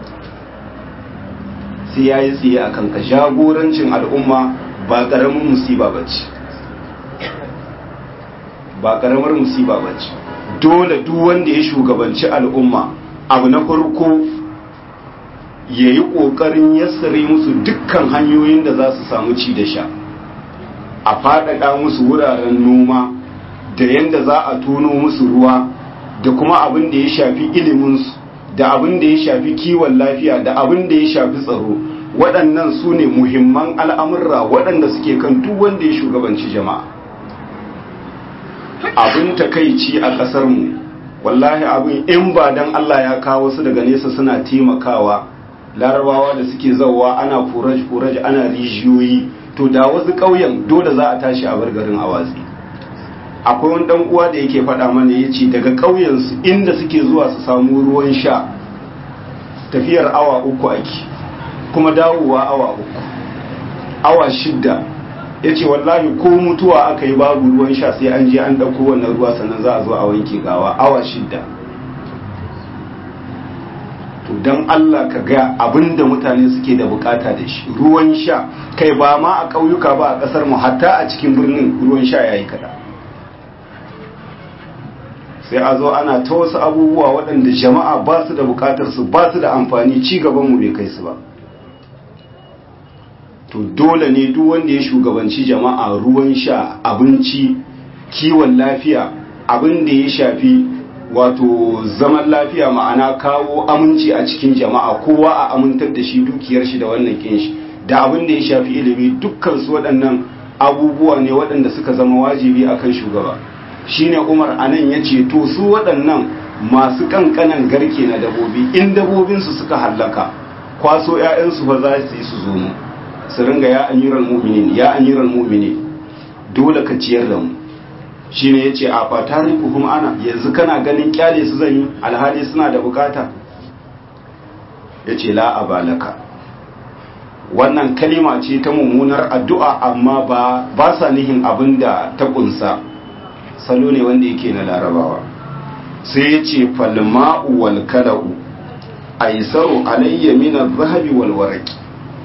sai yayi tsaye a kanka. Jagorancin al'umma ba ƙaramin musiba bace, ba ƙaramar musiba bace. Dole duk wanda ya shugabanci al'umma, abu na farko ya yi ƙoƙarin yassare musu dukkan hanyoyin da za su samu ci da sha, a faɗaɗa musu wuraren noma, da yadda za a tono musu ruwa, da kuma abin da ya shafi iliminsu, da abin da ya shafi kiwon lafiya, da abin da ya shafi tsaro. Waɗannan su ne muhimman al'amurra waɗanda suke kan duk wanda ya shugabanci jama'a. Abin takaici a ƙasarmu, wallahi abin in ba don Allah ya kawo su daga nesa suna taimakawa, larabawa da suke zauwa ana furaj-furaj ana rijiyoyi, to da wasu ƙauyen dole za a tashi a bar garin a watsi. Akwai wani ɗan uwa da yake faɗa mana, ya ce daga ƙauyensu inda suke zuwa su samu ruwan sha tafiyar awa uku ake, kuma dawowa awa uku, awa shidda. Ya ce wallahi ko mutuwa aka yi babu ruwan sha sai an je an ɗauko wannan ruwa sannan za a zo a wanke gawa, awa shidda. To don Allah ka ga abinda mutane suke da bukata da shi, ruwan sha, kai ba ma a ƙauyuka ba a ƙasar mu, hatta a cikin birnin ruwan sha yayi kada. sai a zo ana ta wasu abubuwa waɗanda jama'a ba su da bukatar su ba su da amfani, ci gaban mu bai kai su ba. To dole ne duk wanda ya shugabanci jama'a ruwan sha, abinci, kiwon lafiya, abin da ya shafi wato zaman lafiya, ma'ana kawo aminci a cikin jama'a, kowa a amintar da shi dukiyar shi da wannan kin shi, da abin da ya shafi ilimi, dukkan su waɗannan abubuwa ne waɗanda suka zama wajibi akan shugaba. Shine Umar anan ya ce to su waɗannan masu kankanan garke na dabobi, in dabobinsu suka hallaka, kwaso 'ya'yansu ba za su yi su zo mu su ringa ya amiral mu'minin ya amiral mu'minin dole ka ciyar da mu. Shine yace a fatariquhum ana, yanzu kana ganin kyale su zan yi alhali suna da bukata? Yace la abalaka. Wannan kalima ce ta mummunar addu'a, amma ba ba sa nihin abinda ta kunsa, salo ne wanda yake na larabawa. Sai yace falma'u wal kala'u aisaru alayya min adh-dhahabi wal waraqi.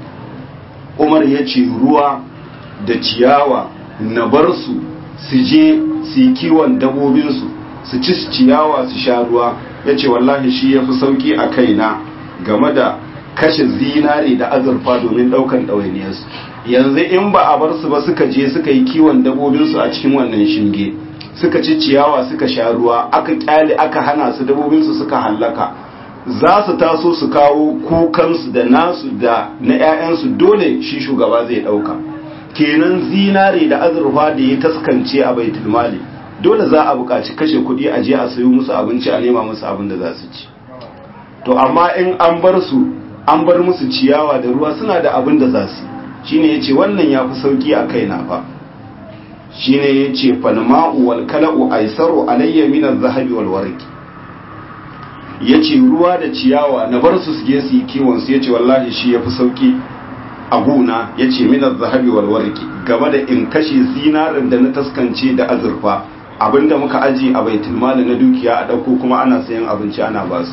Umar yace ruwa da ciyawa na bar su su je su yi kiwon dabobinsu, su ci ciyawa su sha ruwa, ya ce wallahi shi ya fi sauki a kaina game da kashe zinare da azurfa domin ɗaukan ɗawainiyarsu. Yanzu in ba a bar su ba suka je suka yi kiwon dabobinsu a cikin wannan shinge, suka ci ciyawa suka sha ruwa, aka kyale aka hana su dabobinsu suka hallaka, za su taso su kawo kukansu da nasu da na 'ya'yansu, dole shi shugaba zai ɗauka. Kenan zinare da azurfa da ya taskance a baitul mali, dole za a buƙaci kashe kuɗi a je a sayo musu abinci, a nema musu abin da za su ci. To amma in an bar su an bar musu ciyawa da ruwa, suna da abin da za su. Shine yace wannan yafi sauki a kaina fa. Shine yace falma'u wal kala'u aisaru alayya min adh-dhahabi wal warqi. Yace ruwa da ciyawa na bar su su je su yi kiwon su, yace wallahi shi yafi sauki a gona, ya ce minar zahabi walwarki game da in kashe zinarin da na taskance da azurfa, abinda muka aji a baitul mali na dukiya a ɗauko kuma ana sayan abinci ana basu.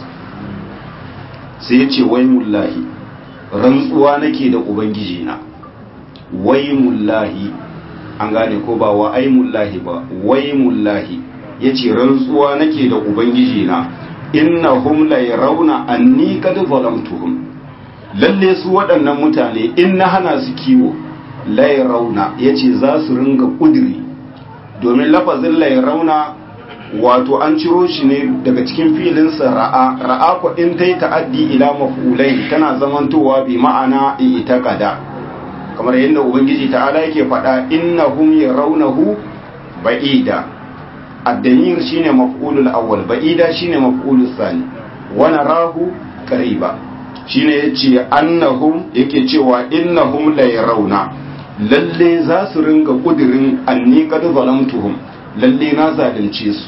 Sai ya ce wai mullahi, rantsuwa nake da ubangiji na, wai mullahi, an gane ko ba wa ai mullahi ba, wai mullahi, ya ce rantsuwa nake da ubangiji na, innahum la yarawna anni qad zalamtuhum. Lalle su waɗannan mutane in na hana su kiwo, lairauna ya ce za su ringa ƙudiri, domin lafazin lairauna wato an ciro shi ne daga cikin filinsa ra'a, ra'a ko in ta yi ta'addi ila maf'ulai tana zamantowa bi ma'ana ita kada, kamar yadda ubangiji ta'ala yake faɗa innahum yarawnahu ba'ida, ad-damir shine maf'ulul awwal, ba'ida shine maf'ulus sani, wa narahu qariba. Shine yace annahum, yake cewa innahum la yarawna, lalle za su ringa kudirin anni qad zalamtuhum, lalle na zalunce su.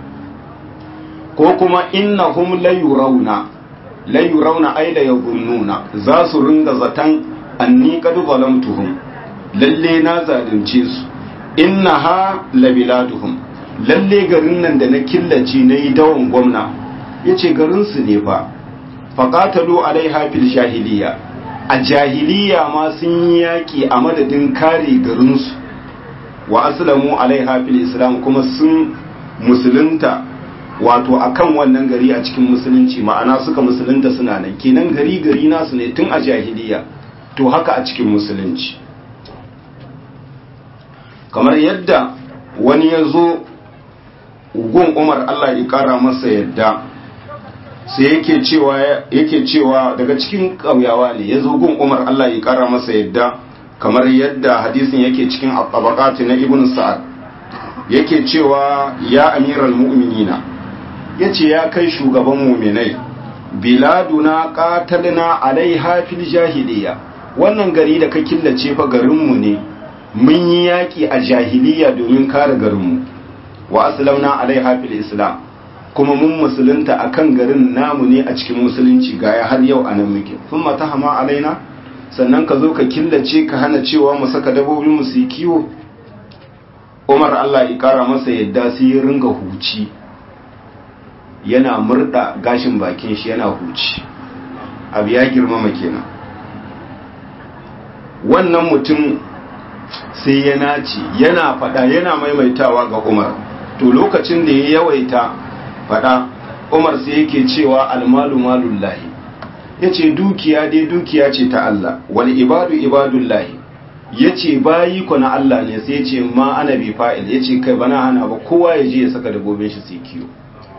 Ko kuma innahum la yurawna, la yurawna ay la yadhunnuna, za su ringa zatan anni qad zalamtuhum, lalle na zalunce su. Innaha la biladuhum, lalle garin nan da na killace nayi dawon gwamna, yace garin su ne fa. Faƙatalu alaiha fil jahiliya, a jahiliya ma sun yi yaƙi a madadin kare garinsu, wa aslamu alaiha fil islam, kuma sun musulunta wato akan wannan gari a cikin musulunci, ma'ana suka musulunta suna nan, kenan gari gari nasu ne tun a jahiliya, to haka a cikin musulunci. Kamar yadda wani ya zo gun Umar Allah ya ƙara masa yadda, sai yake cewa yake cewa daga cikin ƙauyawa ne ya zo gun Umar Allah ya ƙara masa yadda, kamar yadda hadisin yake cikin at-tabaqat na Ibn Sa'ad, yake cewa ya amiral mu'minina, yace ya kai shugaban mu'minai, biladuna qatalna alaiha fil jahiliya, wannan gari da ka killace fa garinmu ne, mun yi yaki a jahiliya domin kare garinmu, wa aslamna alaiha fil islam, kuma mun musulunta akan garin namu ne a cikin musulunci, gaya har yau anan muke. Thumma tahama alaina, sannan ka zo ka killace ka hana cewa mu saka dabbobin mu su yi kiwo. Umar Allah ya kara masa yadda sai ya ringa huci, yana murda gashin bakin shi yana huci, abu ya girmama kenan. Wannan mutum sai ya naci yana fada yana maimaitawa ga Umar, to lokacin da ya yawaita fada Umar sai yake cewa almalu malullahi, yace dukiya dai dukiya ce ta Allah, wal ibadu ibadullahi, yace bayi ku na Allah ne. Sai yace ma ana bi fa'il, yace kai bana hana ba, kowa ya je ya saka dabbobin shi sai kiyo,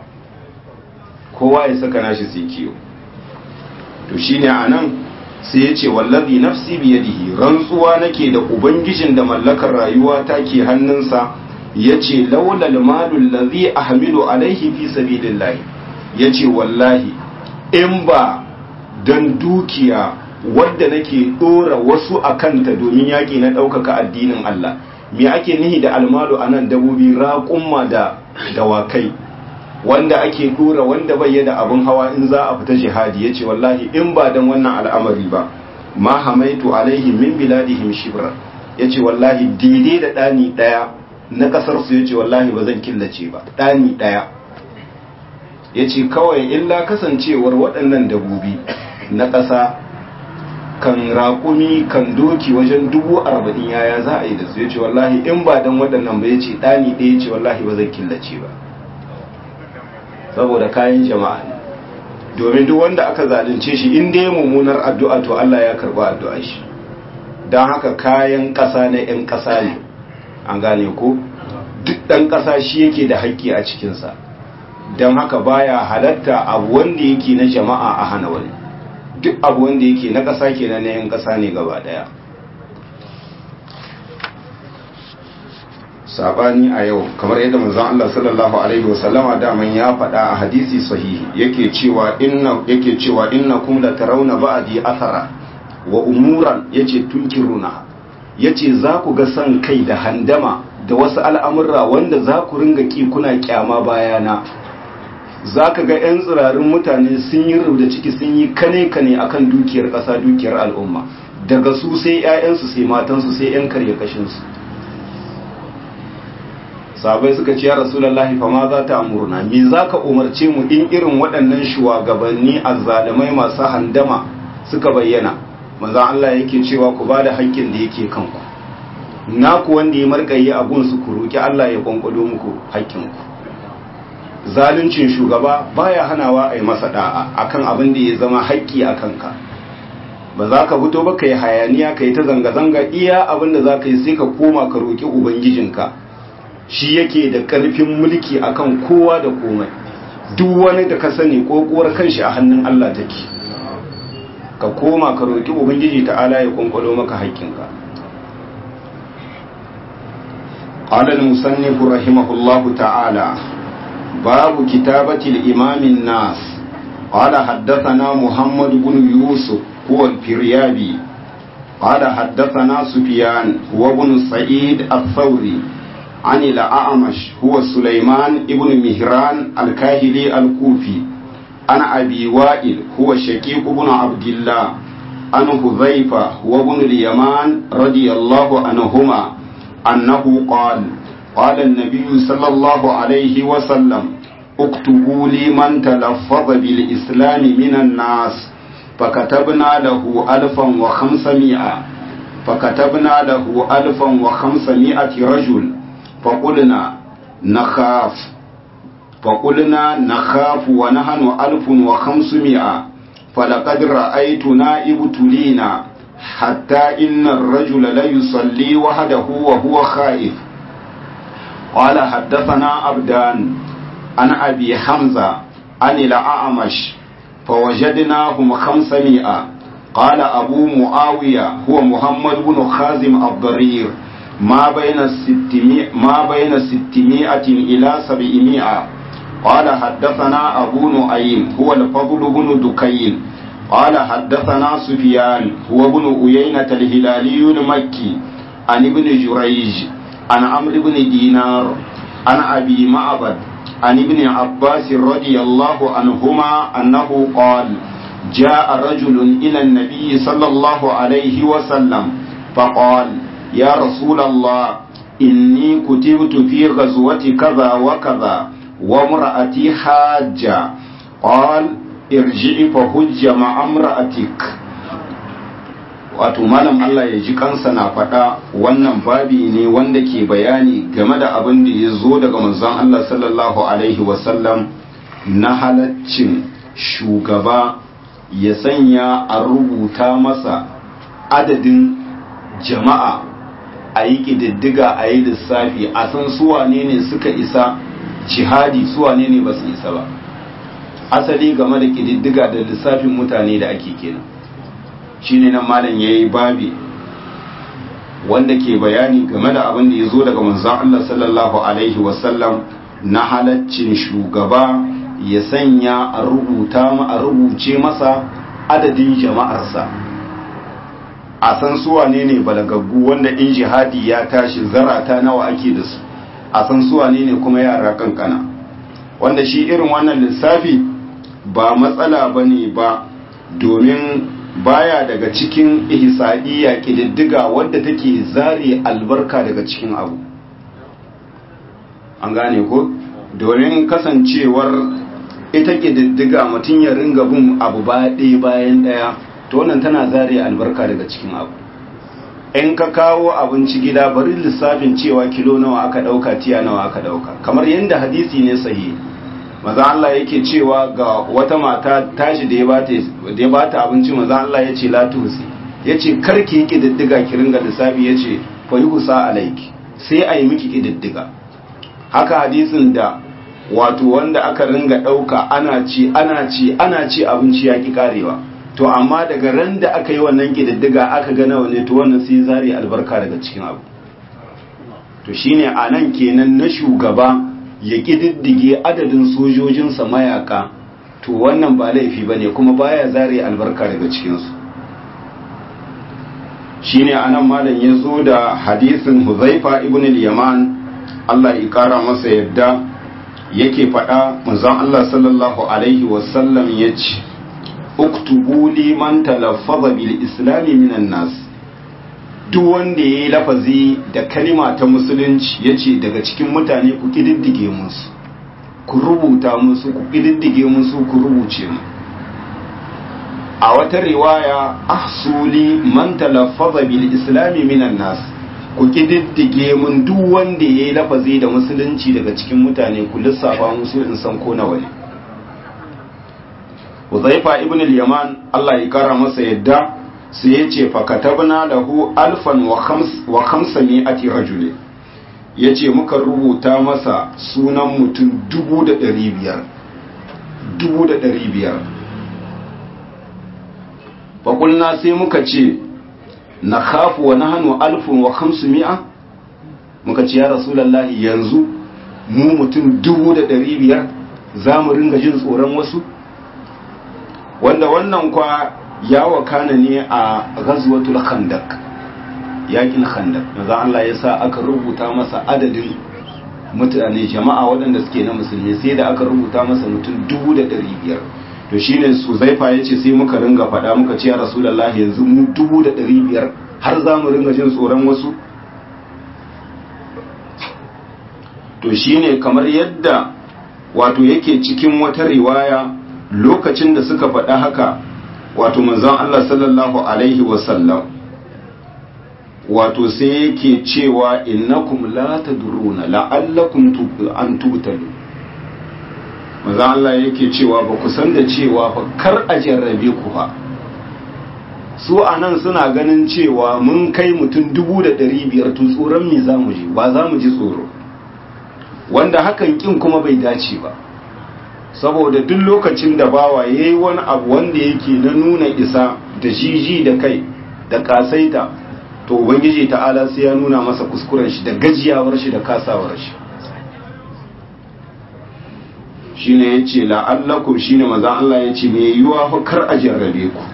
kowa ya saka nashi sai kiyo. To shine anan sai yace wallazi nafsi biyadihi, rantsuwa nake da ubangijin da mallakar rayuwa take hannunsa, yace laulal malul ladhi ahmilu alaihi fi sabilillah, yace wallahi in ba dan dukiya wadda nake dora wasu akanta domin yaki na daukaka addinin Allah. Me ake nihi da almalu anan? dabobi, raqumma da dawakai wanda ake dora wanda bai da abun hawa in za a fita jihadi. yace wallahi in ba dan wannan al'amari ba, ma hamaitu alaihi min biladihim shibra, yace wallahi daidai da dani daya na kasar su, yace wallahi ba zan killace ba dani daya. yace kawai illa kasancewar waɗannan dabobi na ƙasa kan raƙumi kan doki wajen dubu arba'in, yaya za a yi da su? yace wallahi in ba dan waɗannan ba, yace dani ɗaya, yace wallahi ba zan killace ba, saboda kayan jama'a ne. Domin duk wanda aka zalunce shi in dai mummunar addu'a to Allah ya karba addu'ar shi. Don haka kayan ƙasa na 'yan ƙasa ne, an gane ko? Duk ɗan ƙasa shi yake da haƙƙi a cikinsa, don haka baya halatta abu wanda yake na jama'a a hana wani. Duk abu wanda yake na ƙasa kenan na 'yan ƙasa ne gaba ɗaya. Sabani a yau kamar yadda manzon Allah sallallahu alaihi wasallama daman ya faɗa a hadisi sahihi, yake cewa inna yake cewa innakum la tarawna ba'di athara wa umuran, yace tunkiruna, yace za ku ga san kai da handama da wasu al'amurra wanda za ku ringa ki kuna kyama bayana. Zaka ga yan tsirarin mutane sun yi rubda ciki, sun yi kane kane akan dukiyar ƙasa, dukiyar al'umma, daga su sai ƴaƴansu sai matansu sai ƴan karye kashin su. Sabai suka ce ya rasulullahi fa ma za ta amurna, me zaka umarce mu in irin waɗannan shugabanni azzalumai masu handama suka bayyana? Manzon Allah yake cewa ku bada haƙƙin da yake kanku, naku wanda ya markaye abun su ku roki Allah ya kwankwado muku haƙƙin ku. Zaluncin shugaba baya hanawa a yi masa da'a akan abin da ya zama haƙƙi a kanka. Ba za ka fito ba kai hayaniya kai ta zanga zanga, iya abin da za ka yi sai ka koma ka roki ubangijinka, shi yake da ƙarfin mulki akan kowa da komai. Duk wani da ka sani kokowar kanshi a hannun Allah take, ka koma ka roki ubangiji ta'ala ya kwankwalo maka haƙƙinka. qala al-musannif rahimahullahu ta'ala babu kitabati al-imam an-nas qala haddathana muhammad ibn yusuf huwa al-firyabi qala haddathana sufyan huwa ibn sa'id al-thawri عن الأعمش هو سليمان ابن مهران الكاهلي الكوفي عن أبي وائل هو شقيق بن عبد الله عن حذيفة هو ابن اليمان رضي الله عنهما أنه قال قال النبي صلى الله عليه وسلم اكتبوا لي من تلفظ بالإسلام من الناس فكتبنا له ألفا وخمسمائة فكتبنا له ألفا وخمسمائة رجل فقلنا نخاف فقلنا نخاف ونحن ألف وخمسمائة فلقد رأيتنا ابتلينا حتى إن الرجل ليصلي وحده وهو خائف. قال حدثنا عبدان عن أبي حمزة عن الأعمش فوجدناهم خمسمائة. قال أبو معاوية هو محمد بن خازم الضرير ما بين الستمائة ما بين ستمائة إلى سبعمائة. قال حدثنا أبو نعيم هو الفضل بن دكين قال حدثنا سفيان هو ابن عيينة الهلالي المكي عن ابن جريج عن عمرو بن دينار عن أبي معبد عن ابن عباس رضي الله عنهما أنه قال جاء رجل إلى النبي صلى الله عليه وسلم فقال يا رسول الله إني كتبت في غزوة كذا وكذا وامرأتي حاجة. قال ارجع فهج مع امرأتك. wato malam Allah ya ji kansa na faɗa wannan babi ne wanda ke bayani game da abin da ya zo daga manzon Allah sallallahu alaihi wasallam na halaccin shugaba ya sanya a rubuta masa adadin jama'a a yi ƙididdiga a yi lissafi a san suwane ne suka isa jihadi suwane ne ba su isa ba. Asali game da ƙididdiga da lissafin mutane da ake kenan shine nan malam ya yi babi wanda ke bayani game da abin da ya zo daga manzon Allah sallallahu alaihi wasallam na halaccin shugaba ya sanya a rubuta a rubuce masa adadin jama'arsa a san su wane ne balagaggu wanda in jihadi ya tashi zarata nawa ake da su a san su wane ne kuma yara kankana wanda shi irin wannan lissafi ba matsala bane ba domin baya daga cikin ihsa'iyya kididdiga wadda take zare albarka daga cikin abu an gane ko domin kasancewar ita kididdiga mutum ya ringa bin abu ba ɗaya bayan ɗaya to wannan tana zare albarka daga cikin abu. In ka kawo abinci gida bari lissafin cewa kilo nawa aka ɗauka tiya nawa aka ɗauka kamar yadda hadisi ne sahihi maza Allah yake cewa ga wata mata tashi da ya bata abinci maza Allah ya ce la tuhsi ya ce karki yi kididdiga ki ringa lissafi ya ce fa yi kusa alaiki sai a yi miki kididdiga. Haka hadisin da wato wanda aka ringa ɗauka ana ci ana ci ana ci abinci ya ki karewa to amma daga ran da aka yi wannan kididdiga aka ga nawa ne to wannan sai zari albarka daga cikin abu. To shine a nan kenan na shugaba ya kididdige adadin sojojinsa mayaka to wannan ba laifi bane kuma baya zare albarka daga cikinsu. Shine anan malam ya zo da hadisin Huzaifa ibn al-Yaman Allah ya kara masa yadda yake faɗa manzon Allah sallallahu alaihi wasallam yace uktubu li man talaffaza bil islami minan nas duk wanda yayi lafazi da kalima ta musulunci yace daga cikin mutane ku kididdige musu ku rubuta musu ku kididdige musu ku rubuce mu. A wata riwaya ahsuli man talaffaza bil islami minan nas ku kididdige mun duk wanda yayi lafazi da musulunci daga cikin mutane ku lissafa musu in san ko nawa ne. Uzaifa ibn al-Yaman Allah ya kara masa yadda sai ya ce fa katabna lahu alfan wa khams wa khamsami'ati rajul yace muka rubuta masa sunan mutum dubu da ɗari biyar dubu da ɗari biyar fa kulna sai muka ce na khafu wa nahnu alfun wa khamsumi'a muka ce ya rasulullahi yanzu mu mutum dubu da ɗari biyar za mu ringa jin tsoron wasu wanda wannan kwa ya wakana ne a ghazwatul khandaq yakin khandaq yanzu Allah ya sa aka rubuta masa adadin mutane jama'a waɗanda suke na musulmi sai da aka rubuta masa mutum dubu da ɗari biyar to shine Suzaifa yace sai muka ringa faɗa muka ce ya rasulullahi yanzu mu dubu da ɗari biyar har za mu ringa jin tsoron wasu to shine kamar yadda wato yake cikin wata riwaya lokacin da suka faɗa haka wato manzon Allah sallallahu alaihi wasallam wato sai yake cewa innakum la tadruna la'allakum an tubtalu manzon Allah yake cewa ba ku san da cewa fa kar a jarrabe ku fa su anan suna ganin cewa mun kai mutum dubu da ɗari biyar to tsoron me za mu ji ba za mu ji tsoro wanda hakan kin kuma bai dace ba saboda duk lokacin da bawa ya yi wani abu wanda yake na nuna isa da jiji da kai da kasaita to ubangiji ta'ala sai ya nuna masa kuskuren shi da gajiyawar shi da kasawar shi shine yace la'allakum shine manzon Allah yace me yiwa fa kar a jarrabe ku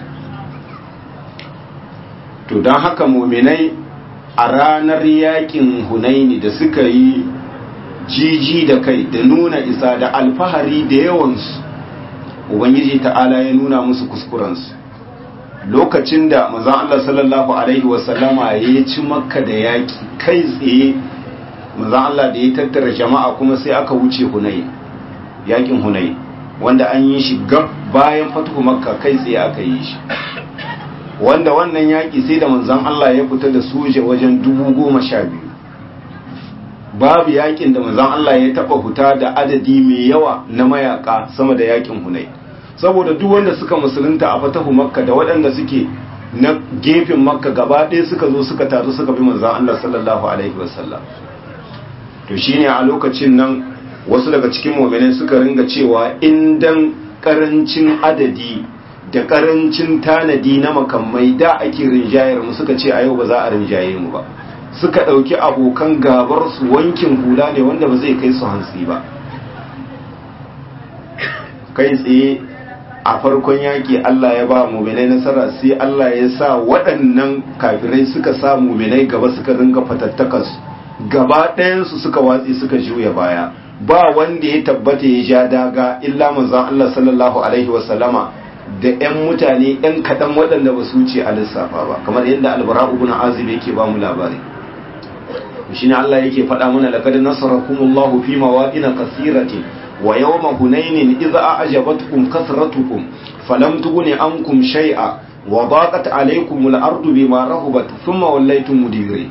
to dan haka mu'minai a ranar yakin Hunaini da suka yi jiji da kai da nuna isa da alfahari da yawansu ubangiji ta'ala ya nuna musu kuskurensu lokacin da manzon Allah sallallahu alaihi wasallama ya ci makka da yaki kai tsaye manzon Allah da ya tattara jama'a kuma sai aka wuce Hunay yakin Hunay wanda an yi shi gab bayan fatuhu makka kai tsaye aka yi shi wanda wannan yaki sai da manzon Allah ya fita da soja wajen dubu goma sha biyu babu yakin da manzon Allah ya taba huta da adadi mai yawa na mayaka sama da yakin Hunain, saboda duk wanda suka musulunta a fatahu Makka da waɗanda suke na gefen Makka gaba ɗaya suka zo suka taru suka bi manzon Allah sallallahu alaihi wasallam. To shine a lokacin nan wasu daga cikin mu'minai suka ringa cewa in dan karancin adadi da karancin tanadi na makamai da ake rinjayar mu, suka ce a yau ba za a rinjaye mu ba. Suka ɗauki abokan gabar su wankin hula ne wanda ba zai kai su hantsi ba. Kai tsaye a farkon yaƙi Allah ya ba muminai nasara, sai Allah ya sa waɗannan kafirai suka sa muminai gaba, suka ringa fatattakas gaba ɗayansu suka watsi suka juya baya, ba wanda ya tabbata ya ja daga illa manzon Allah sallallahu alaihi wasallama da ƴan mutane ƴan kaɗan waɗanda ba su wuce a lissafa ba, kamar yadda Al-Bara ibn Azib yake ba mu labari. Shine Allah yake faɗa mana laqad nasarakumullahu fi mawaqina kathiratin wa yawma hunainin idza a'jabatkum kasratukum falam tughni ankum shay'a wa daqat alaykum al-ardu bima rahabat thumma wallaytum mudbirin.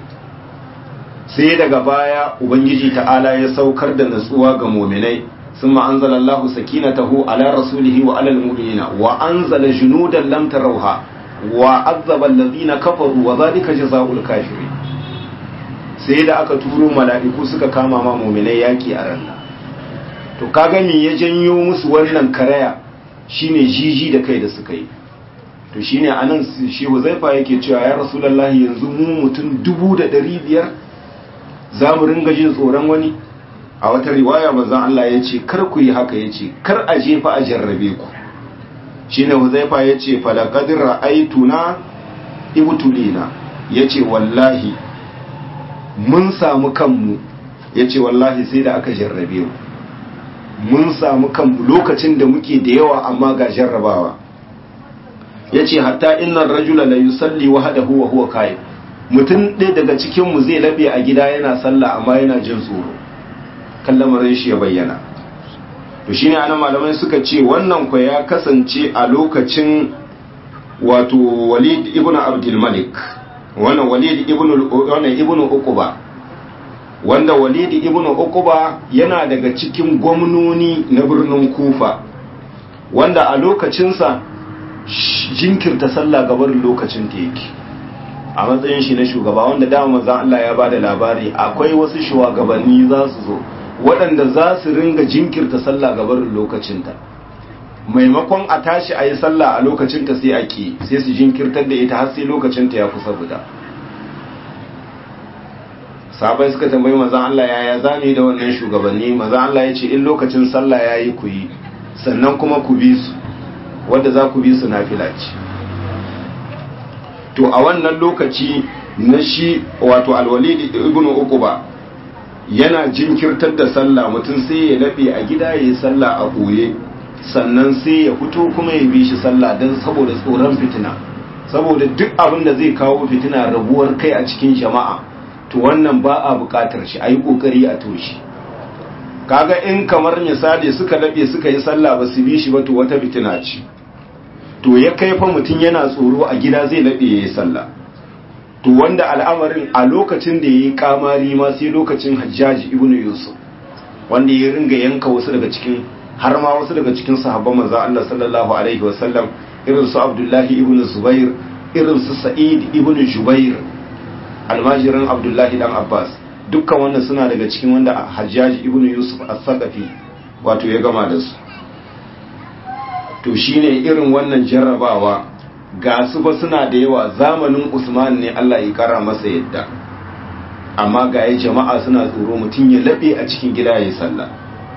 Sai daga baya ubangiji ta'ala ya saukar da natsuwa ga mu'minai, thumma anzalallahu sakinatahu ala rasulihi wa ala al-mu'minina wa anzala junudan lam tarawha wa azzaba alladhina kafaru wa dhalika jazaa'ul kafirin. Sai da aka turo mala'iku suka kama ma mu'minai yaki a ranar. To kaga me ya janyo musu wannan karaya shine jiji da kai da suka yi. To shine anan shi Huzaifa yake cewa ya Rasulullahi yanzu mu mutum dubu da ɗari biyar za mu ringa jin tsoron wani. A wata riwaya manzon Allah ya ce kar ku yi haka, ya ce kar a jefa a jarrabe ku. Shine Huzaifa ya ce falaqad ra'aytuna ibtulina, ya ce wallahi mun samu kanmu, ya ce wallahi sai da aka jarrabe mu, mun samu kanmu lokacin da muke da yawa amma ga jarrabawa. Ya ce hatta innan rajula la yusalli wahdahu wa huwa qaim, mutum ɗaya daga cikinmu zai labe a gida yana sallah amma yana jin tsoro, kan lamarin shi ya bayyana. To shine anan malamai suka ce wannan kwa ya kasance a lokacin wato Walid ibn Abdul Malik, wannan Walid ibn wannan ibn Uqba, wanda Walid ibn Uqba yana daga cikin gwamnoni na birnin Kufa, wanda a lokacinsa jinkirta sallah gabar lokacin ta yake a matsayin shi na shugaba, wanda dama manzon Allah ya bada labari akwai wasu shugabanni za su zo waɗanda za su ringa jinkirta sallah gabar lokacinta, maimakon a tashi a yi sallah a lokacinta sai a ki sai su jinkirtar da ita har sai lokacinta ya kusa fita. Sahabai suka tambayi manzon Allah yaya zame da wannan shugabanni, manzon Allah ya ce in lokacin sallah yayi ku yi, sannan kuma ku bi su, wanda za ku bi su nafila ce. To a wannan lokaci na shi wato Al-Walid ibn Uqba yana jinkirtar da sallah, mutum sai ya labe a gida yayi sallah a boye, sannan sai ya fito kuma ya bi shi sallah dan saboda tsoron fitina, saboda duk abin da zai kawo fitina, rabuwar kai a cikin jama'a, to wannan ba a bukatar shi, ayi kokari a toshi. Kaga in kamar misali suka labe suka yi sallah ba su bi shi ba, to wata fitina ce. To ya kai fa mutum yana tsoro a gida zai labe yayi sallah. To wanda al'amarin a lokacin da yayi kamari ma sai lokacin Hajjaj ibn Yusuf, wanda ya ringa yanka wasu daga cikin har ma wasu daga cikin sahabban manzo Allah sallallahu alaihi wasallam, irin su Abdullahi ibn Zubair, irin su Sa'id ibn Jubair, almajirin Abdullahi dan Abbas, dukkan wannan suna daga cikin wanda Hajjaj ibn Yusuf as-Saqafi wato ya gama da su. To shine irin wannan jarrabawa ga su ba suna da yawa, zamanin Usman ne Allah ya kara masa yadda, amma ga ya jama'a suna tsoro, mutum ya labe a cikin gida ya yi sallah,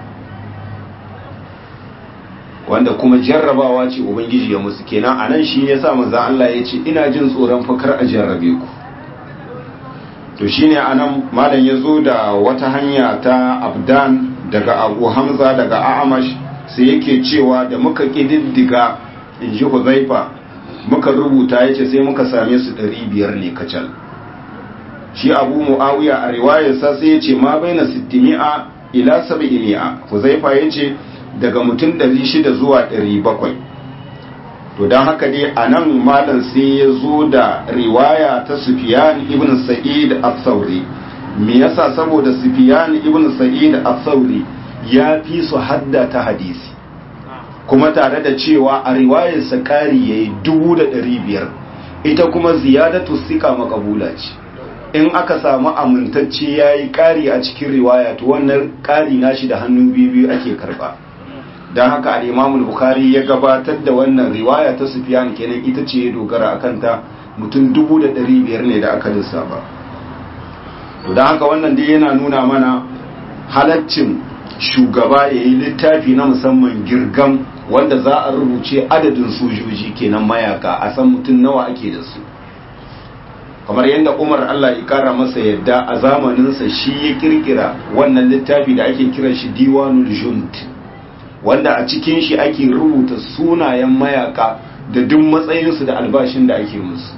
wanda kuma jarrabawa ce ubangiji ya musu. Kenan anan shi ya sa manzon Allah ya ce ina jin tsoron fakar a jarrabe ku. To shine anan malam ya zo da wata hanya ta Abdan daga Abu Hamza daga A'amash, sai yake cewa da muka kididdiga in ji Huzaifa muka rubuta, yace sai muka same su ɗari biyar ne kacal. Shi Abu Muawiya a riwayarsa sai yace ma baina sittimi'a ila sab'imi'a, Huzaifa yace daga mutum ɗari shida zuwa ɗari bakwai. To don haka dai a nan malam sai ya zo da riwaya ta Sufyan ibn Sa'id al-Thawri me yasa saboda Sufyan ibn Sa'id al-Thawri ya fi su hadda ta hadisi kuma tare da cewa a riwayarsa ƙari yayi dubu da ɗari biyar ita kuma ziyadatu sika makabula ce in aka samu amintacce yayi ƙari a cikin riwaya to wannan ƙari nashi da hannu biyu biyu ake karba dan haka al-Imam al-Bukhari ya gabatar da wannan riwaya ta Sufyan kenan ita ce ya dogara akan ta mutum dubu da ɗari biyar ne da aka lissafa to dan haka wannan dai yana nuna mana halaccin shugaba yayi littafi na musamman girgam wanda za a rubuce adadin sojoji kenan mayaka a san mutum nawa ake da su kamar yadda Umar Allah ya kara masa yadda a zamaninsa shi ya kirkira wannan littafi da ake kiran shi Diwanul Junt wanda a cikin shi ake rubuta sunayen mayaka da duk matsayinsu da albashin da ake musu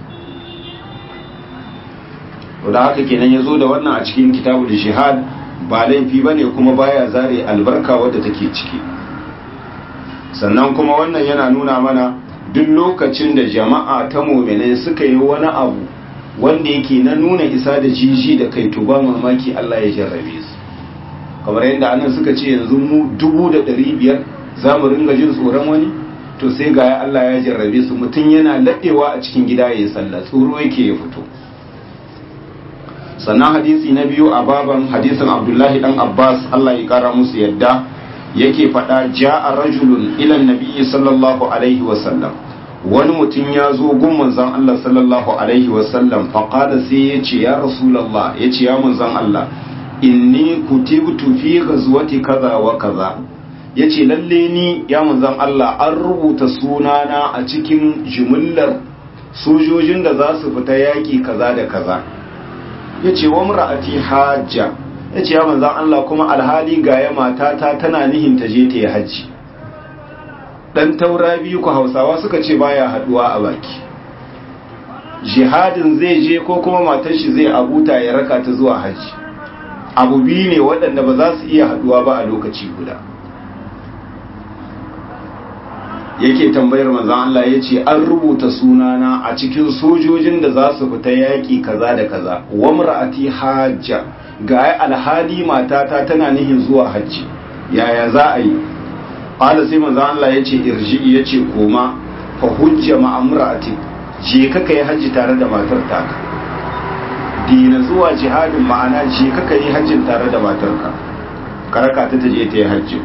to da haka kenan ya zo da wannan a cikin kitabul jihad ba laifi bane kuma baya zare albarka wadda take ciki sannan kuma wannan yana nuna mana duk lokacin da jama'a ta mu'minai suka yi wani abu wanda yake na nuna isa da jiji da kai to ba mamaki Allah ya jarrabe su kamar yadda anan suka ce yanzu mu dubu da ɗari biyar za mu ringa jin tsoron wani to sai ga Allah ya jarrabe su mutum yana laɗewa a cikin gida ya yi sallah tsoro yake ya fito sannan hadisi na biyu a baban hadisin Abdullahi dan Abbas Allah ya kara musu yadda yake faɗa ja'a rajulun ilan nabiyyi sallallahu alaihi wasallam wani mutum ya zo gun manzon Allah sallallahu alaihi wasallam faqala sai ya ce ya rasulullah ya ce ya manzon Allah inni kutibtu fi ghazwati kaza wa kaza ya ce lalle ni ya manzon Allah an rubuta sunana a cikin jumillar sojojin da za su fita yaƙi kaza da kaza ya ce wa mura'ati hajja ya ce ya manzan Allah kuma alhali gaya matata tana nihin ta je ta yi hajji ɗan taura biyu ku hausawa suka ce baya haɗuwa a baki jihadin zai je ko kuma matar shi zai abuta ya raka ta zuwa hajji abu biyu ne waɗanda ba za su iya haɗuwa ba a lokaci guda yake tambayar manzan Allah ya ce an rubuta sunana a cikin sojojin da za su fita yaƙi kaza da kaza wa mura'ati hajja ga alhali matata tana nihin zuwa hajji yaya za a yi ƙala sai manzan Allah ya ce irji ya ce koma fa hujja ma'amura'ati je ka yi hajji tare da matar taka dina zuwa jihadin ma'ana je ka yi hajjin tare da matarka karaka ta je ta yi hajji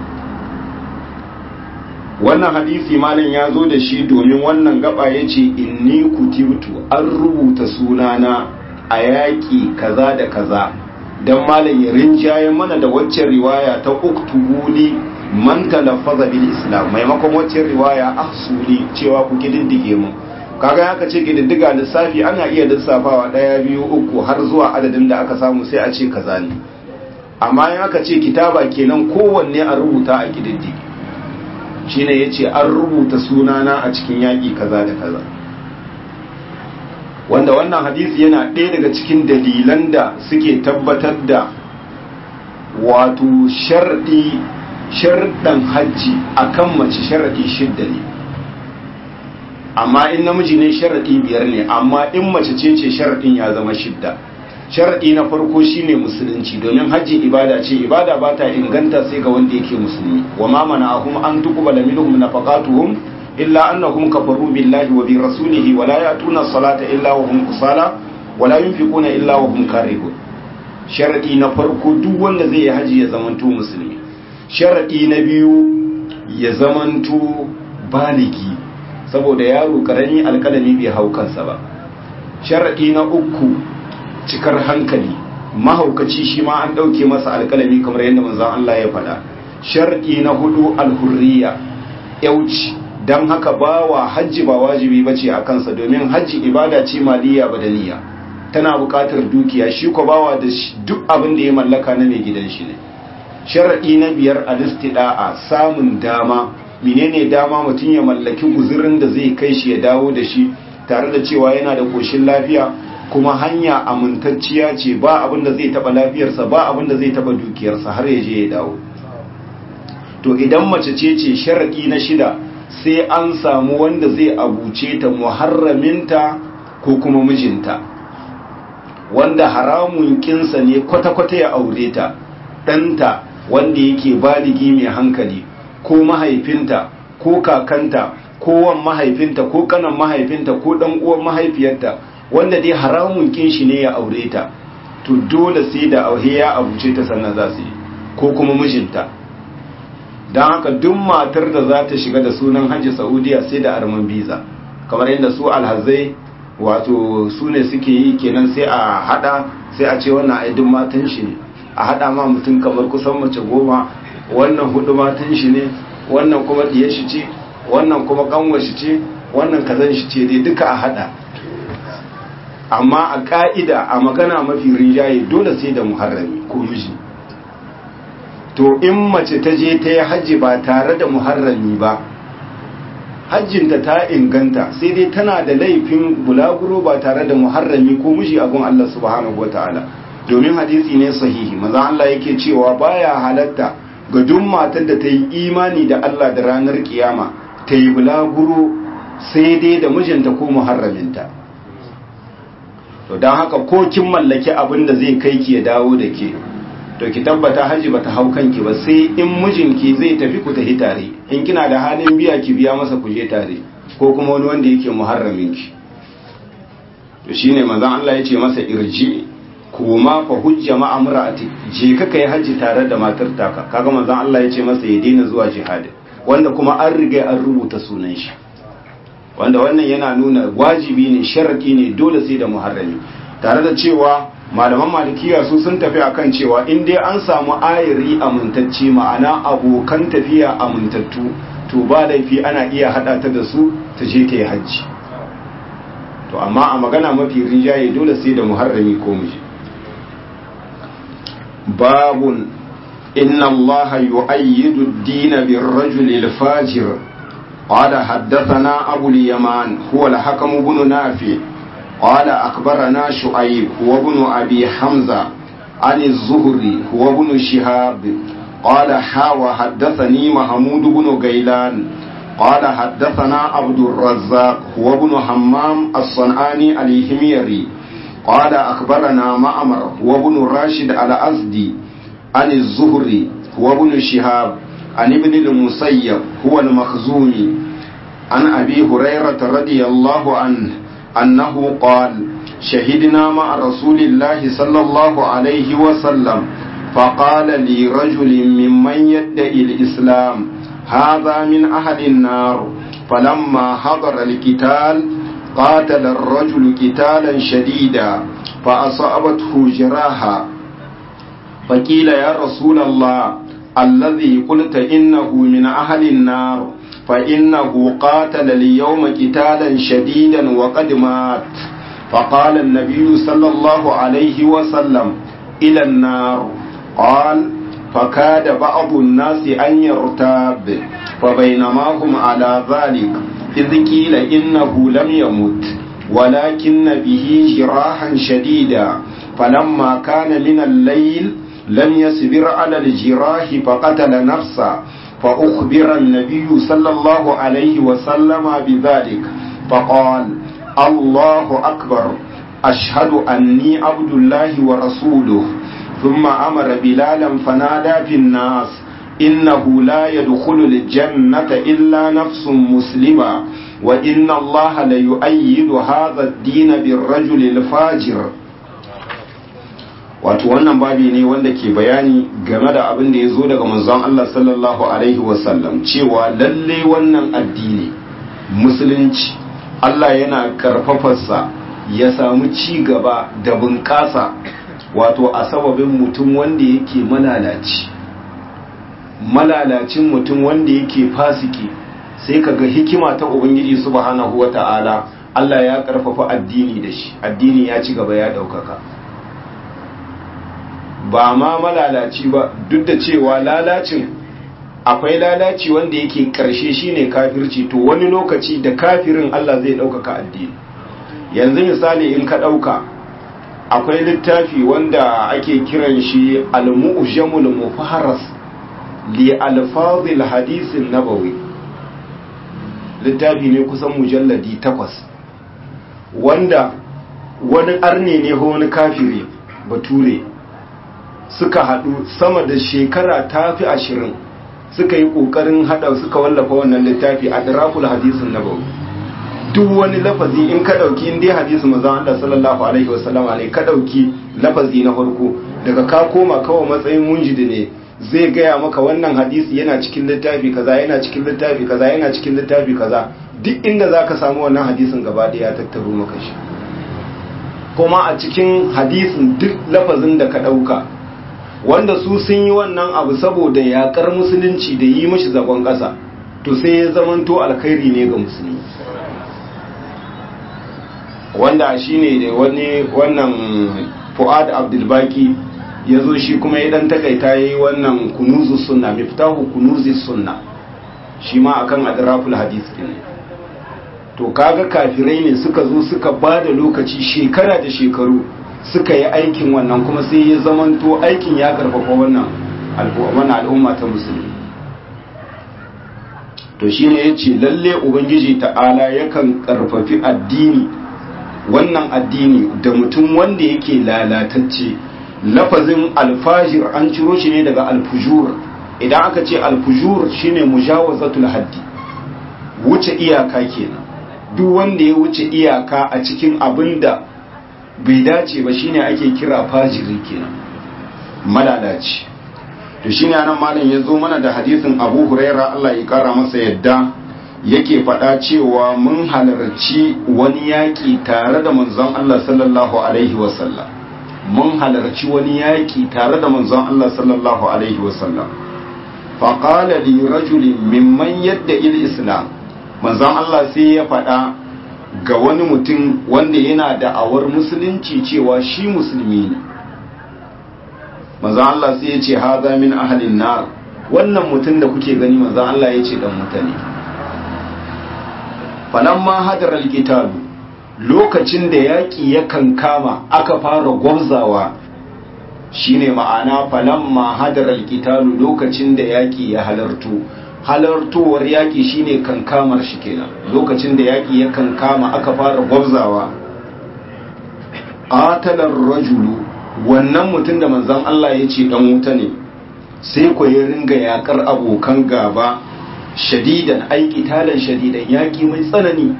wannan hadisi malin ya zo da shi domin wannan gaba ya ce inni kutibtu an rubuta sunana a yaƙi kaza da kaza don malin ya rinjaye mana da waccan riwaya ta uktubuli man talaffaza bil islam maimakon waccan riwaya ahsuli cewa ku kididdige mu kaga haka ce kididdiga lissafi ana iya lissafawa ɗaya biyu uku har zuwa adadin da aka samu sai a ce kaza ne amma in aka ce kitaba kenan kowanne a rubuta a kididdige shine yace an rubuta sunana a cikin yaƙi kaza da kaza wanda wannan hadisi yana ɗaya daga cikin dalilan da suke tabbatar da wato sharɗi sharɗan hajji akan mace sharaɗi shidda ne amma in namiji ne sharaɗi biyar ne amma in mace ce ce sharaɗin ya zama shidda sharaɗi na farko shine musulunci domin hajji ibada ce ibada ba ta inganta sai ga wanda yake musulmi wa ma mana'ahum an tuqbala minhum nafaqatuhum illa annahum kafaru billahi wa bi rasulihi wa la ya'tuna as-salata illa wa hum kusala wa la yunfiquna illa wa hum karihun sharadi na farko duk wanda zai yi haji ya zamanto musulmi sharadi na biyu ya zamanto baligi saboda yaro karami alkalami bai hau kansa ba sharadi na uku cikar hankali mahaukaci shi ma an dauke masa alkalami kamar yadda manzon Allah ya faɗa sharadi na hudu alhurriya yauci dan haka bawa hajji ba wajibi bace a kansa domin hajji ibada ce maliya badaniya tana buƙatar dukiya shi ko bawa da duk abin da ya mallaka na mai gidan shi ne sharadi na biyar alistida'a samun dama menene dama mutum ya mallaki guzurin da zai kai shi ya dawo da shi tare da cewa yana da koshin lafiya kuma hanya amintacciya ce ba abin da zai taba lafiyarsa ba abin da zai taba dukiyarsa har ya je ya dawo to idan mace ce ce sharadi na shida sai an samu wanda zai abuce ta muharraminta ko kuma mijinta wanda haramun kinsa ne kwata-kwata ya aure ta, ɗanta wanda yake baligi mai hankali, ko mahaifinta ko kakanta ko wan mahaifinta ko kanan mahaifinta ko ɗan uwan mahaifiyarta, wanda dai haramun kin shi ne ya aure ta, to dole sai da auhe ya abuce ta sannan za su yi, ko kuma mijinta. don haka duk matar da za ta shiga da sunan hajji saudiya sai da arman biza, kamar yadda su alhazai wato su ne suke yi kenan, sai a hada sai a ce wannan aidin matan shi ne, a hada ma mutum kamar kusan mace goma, wannan hudu matan shi ne, wannan kuma diye shi ce, wannan kuma kanwa shi ce, wannan kazan shi ce, dai duka a hada. Amma a ka'ida a magana mafi rinjaye dole sai da muharrami ko miji. To in mace ta je ta yi hajji ba tare da muharrami ba, hajjinta ta inganta, sai dai tana da laifin bulaguro ba tare da muharrami ko miji a gun Allah subhanahu wataala. Domin hadisi ne sahihi, maza Allah yake cewa baya halatta ga duk matar da ta yi imani da Allah da ranar kiyama ta yi bulaguro sai dai da mijinta ko muharraminta. To don haka ko kin mallaki abin da zai kai ki ya dawo da ke, to ki tabbata haji bata hau kanki ba, sai in mijinki zai tafi ku tafi tare, in kina da halin biya ki biya masa ku je tare, ko kuma wani wanda yake muharramin ki. To shine manzon Allah ya ce masa irji kuma fa hujja ma amraati, je ka kai haji tare da matar taka. Kaga manzon Allah ya ce masa ya daina zuwa jihad, wanda kuma an riga an rubuta sunan shi, wanda wannan yana nuna wajibi ne, sharaki ne, dole sai da muharrami, tare da cewa malaman malikiya su sun tafi akan cewa in dai an samu ayiri amintacce, ma'ana abokan tafiya amintattu, to ba laifi ana iya hada ta da su ta je ta yi hajji. To amma a magana mafi rinjaye dole sai da muharrami ko miji. Babun inna Allah yu'ayyidu ad-din bir-rajuli al-fajir. qala haddathana Abu al-Yaman huwa al-Hakam ibn Nafi قال أخبرنا شعيب هو ابن أبي حمزة عن الزهري هو ابن شهاب قال حاوى حدثني محمود بن غيلان قال حدثنا عبد الرزاق هو ابن حمام الصنعاني الهميري قال أخبرنا معمر هو ابن راشد الأزدي عن الزهري هو ابن شهاب عن ابن المسيب هو المخزومي عن أبي هريرة رضي الله عنه أنه قال شهدنا مع رسول الله صلى الله عليه وسلم فقال لي رجل ممن يدعي الإسلام هذا من أهل النار فلما حضر القتال قاتل الرجل قتالا شديدا فأصابته جراحة فقيل يا رسول الله الذي قلت إنه من أهل النار فإنه قاتل اليوم قتالا شديدا وقد مات فقال النبي صلى الله عليه وسلم إلى النار قال فكاد بعض الناس أن يرتاب فبينما هم على ذلك إذ قيل إنه لم يمت ولكن به جراحا شديدا فلما كان من الليل لم يصبر على الجراح فقتل نفسه فأخبر النبي صلى الله عليه وسلم بذلك فقال الله أكبر أشهد أني عبد الله ورسوله ثم أمر بلالا فنادى في الناس إنه لا يدخل الجنة إلا نفس مسلمة وإن الله ليؤيد هذا الدين بالرجل الفاجر. wato wannan babi ne wanda ke bayani game da abin da ya zo daga manzon Allah sallallahu alaihi wasallam cewa lalle wannan addini musulunci Allah yana karfafarsa ya samu ci gaba da bunƙasa wato a sababin mutum wanda yake malalaci malalacin mutum wanda yake fasiki, sai kaga hikima ta ubangiji subhanahu wata'ala Allah ya karfafa addini da shi, addini ya ci gaba ya ɗaukaka. Ba ma malalaci ba, duk da cewa lalacin akwai lalaci wanda yake karshe shine kafirci, to wani lokaci da kafirin Allah zai ɗaukaka addini. Yanzu misali in ka ɗauka akwai littafi wanda ake kiran shi al-mu'jamul mufaharas li alfazil hadisin nabawi, littafi ne kusan mujalladi takwas, wanda wani arne ne ko wani kafiri bature suka haɗu sama da shekara ta fi ashirin suka yi ƙoƙarin haɗa suka wallafa wannan littafi a diraful hadisin nabawi. Duk wani lafazi in ka ɗauki in dai hadisi manzon Allah sallallahu alaihi wasallam ne ka ɗauki lafazi na farko daga ka koma kawai matsayin munjidi ne zai gaya maka wannan hadisi yana cikin littafi kaza yana cikin littafi kaza yana cikin littafi kaza duk inda zaka samu wannan hadisin gaba ɗaya ya tattaro maka shi. Kuma a cikin hadisin duk lafazin da ka ɗauka wanda su sun yi wannan abu saboda yaƙar musulunci da yi mashi zagon ƙasa to sai ya zamanto alkhairi ne ga musulmi. Wanda shi ne da wani wannan Fuad Abdulbaki ya zo shi kuma ya dan takaita ya yi wannan kunuzus sunna miftahu kunuzis sunna shi ma akan adraful hadis ne. To kaga kafirai ne suka zo suka ba da lokaci shekara da shekaru suka yi aikin wannan kuma sai ya zamanto aikin ya karfafa wannan al'umma ta musulmi. To shine yace lalle ubangiji ta'ala yakan karfafi addini wannan addini da mutum wanda yake lalatacce. Lafazin alfajir an ciro shi ne daga alfujur. Idan aka ce alfujur shine mujawazatul haddi, wuce iyaka kenan. Duk wanda ya wuce iyaka a cikin abinda bai dace ba shine ake kira fajiri kenan, malalaci. To shine anan malam ya zo mana da hadisin Abu Huraira Allah ya kara masa yadda yake faɗa cewa mun halarci wani yaƙi tare da manzon Allah sallallahu alaihi wasallam mun halarci wani yaƙi tare da manzon Allah sallallahu alaihi wasallam fa qala li rajulin mimman yadda il islam manzon Allah sai ya faɗa ga wani mutum wanda yana da awar musulunci cewa shi musulmi ne. Manzon Allah sai ya ce haza min ahlin nar, wannan mutum da kuke gani manzon Allah ya ce dan mutane. Falamma hadar alkitabu lokacin da yaƙi ya kankama aka fara gwamzawa shine ma'ana falamma hadar alkitabu lokacin da yaƙi ya halarto. Halartowar yaƙi shine kankamar shi kenan, lokacin da yaƙi ya kankama aka fara gwamzawa. Atalar rajulu wannan mutum da manzon Allah ya ce dan wuta ne sai ko ya ringa yaƙar abokan gaba shadidan aiki talan shadidan yaƙi mai tsanani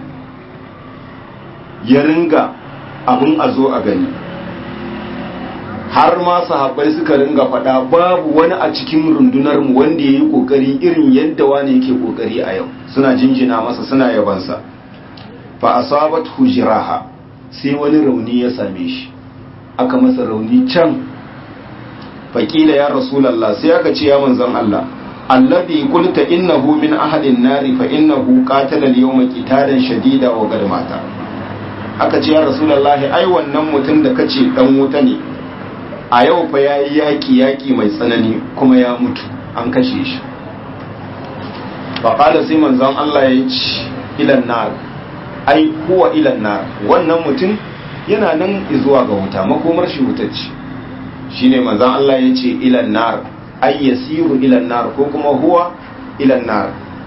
ya ringa abin a zo a gani har ma sahabbai suka ringa faɗa babu wani a cikin rundunar mu wanda yayi kokari irin yadda wani yake kokari a yau, suna jinjina masa suna yabansa. Fa asabat hujraha sai wani rauni ya same shi, aka masa rauni can. Faqila ya rasulullah sai aka ce ya manzon Allah alladhi qulta innahu min ahli an-nar fa innahu qatala al-yawma qitalan shadida wa qad mata. Aka ce ya rasulullah ai wannan mutum da kace dan wuta ne a yau fa yayi yaki yaki mai tsanani kuma ya mutu an kashe shi. Fa qala sai manzon Allah ya ce ilan nar ai huwa ilan nar, wannan mutum yana nan zuwa ga wuta, makomar shi wutacce. Shine manzon Allah ya ce ilan nar ay yasiru ilan nar ko kuma huwa ilan nar.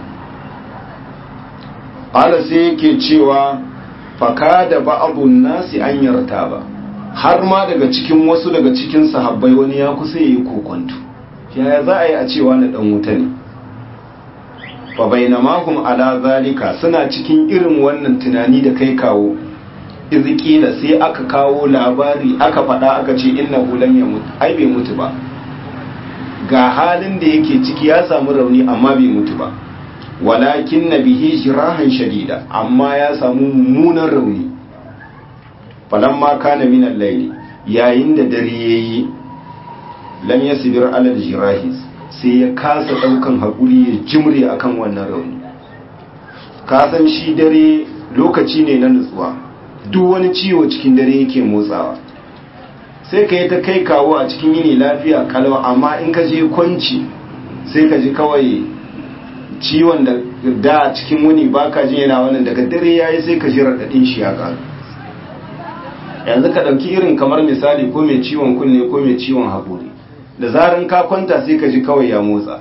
Qala sai yake cewa fakada ba'dun nasi an yartaba, har ma daga cikin wasu daga cikin sahabbai wani ya kusa yayi kokonto, yaya za a yi a cewa na dan wuta ne. Fa bainamahum ala zalika, suna cikin irin wannan tunani da kai kawo, izqila sai aka kawo labari aka faɗa aka ce innahu lam yamut, ai bai mutu ba, ga halin da yake ciki ya samu rauni amma bai mutu ba, walakin nabihi jirahan shadida, amma ya samu mummunan rauni. Falamma kana min al-layli, yayin da dare yayi, lam yasbir ala al-jirahi, sai ya kasa daukan hakuri ya jimre akan wannan rauni. Ka san shi dare lokaci ne na nutsuwa, duk wani ciwo cikin dare yake motsawa. Sai ka yi ta kai kawo a cikin yini lafiya kalau, amma in ka je kwanci sai ka ji kawai ciwon da da cikin wuni baka jin yana wannan, daga dare yayi sai ka ji radadin shi ya karu. Yanzu ka dauki irin kamar misali ko mai ciwon kunne ko mai ciwon haƙori, da zaran ka kwanta sai ka ji kawai ya motsa,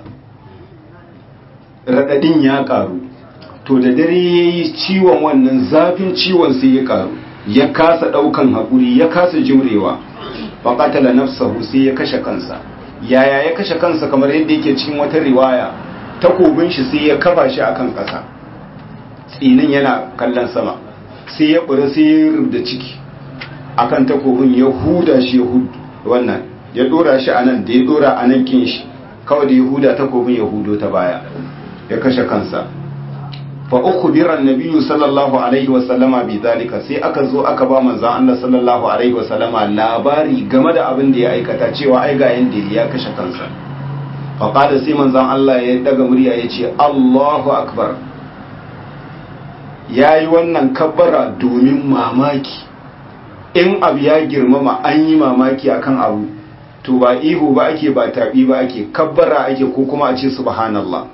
radadin ya karu. To da dare yayi ciwon wannan zafin ciwon sai ya karu, ya kasa daukan hakuri ya kasa jimrewa fa qatala nafsahu sai ya kashe kansa. Yaya ya kashe kansa? kamar yadda yake cikin wata riwaya, takobin shi sai ya kafa shi akan ƙasa, tsinin yana kallon sama, sai ya bura sai ya rubda ciki akan takobin, ya huda shi ya hudu wannan ya dora shi anan, da ya dora anan kin shi kawai da ya huda takobin ya hudo ta baya, ya kashe kansa. fa ukhbira an-nabiyyu sallallahu alaihi wa sallama bi zalika, sai aka zo aka ba manzon Allah sallallahu alaihi wa sallama labari game da abin da ya aikata, cewa ai ga yanda ya kashe kansa. fa qala, sai manzon Allah ya daga murya ya ce Allahu akbar, yayi wannan kabbara domin mamaki. In abu ya girmama an yi mamaki akan abu, to ba ihu ba ake, ba tabi ba ake, kabbara ake, ko kuma a ce subhanallah.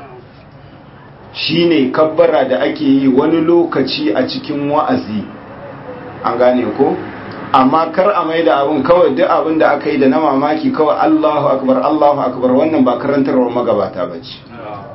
Shine kabbara da ake yi wani lokaci a cikin wa'azi, an gane ko? Amma kar a mai da abin kawai duk abin da aka yi da na mamaki kawai Allahu akbar Allahu akbar, wannan ba karantarwar magabata ba ce.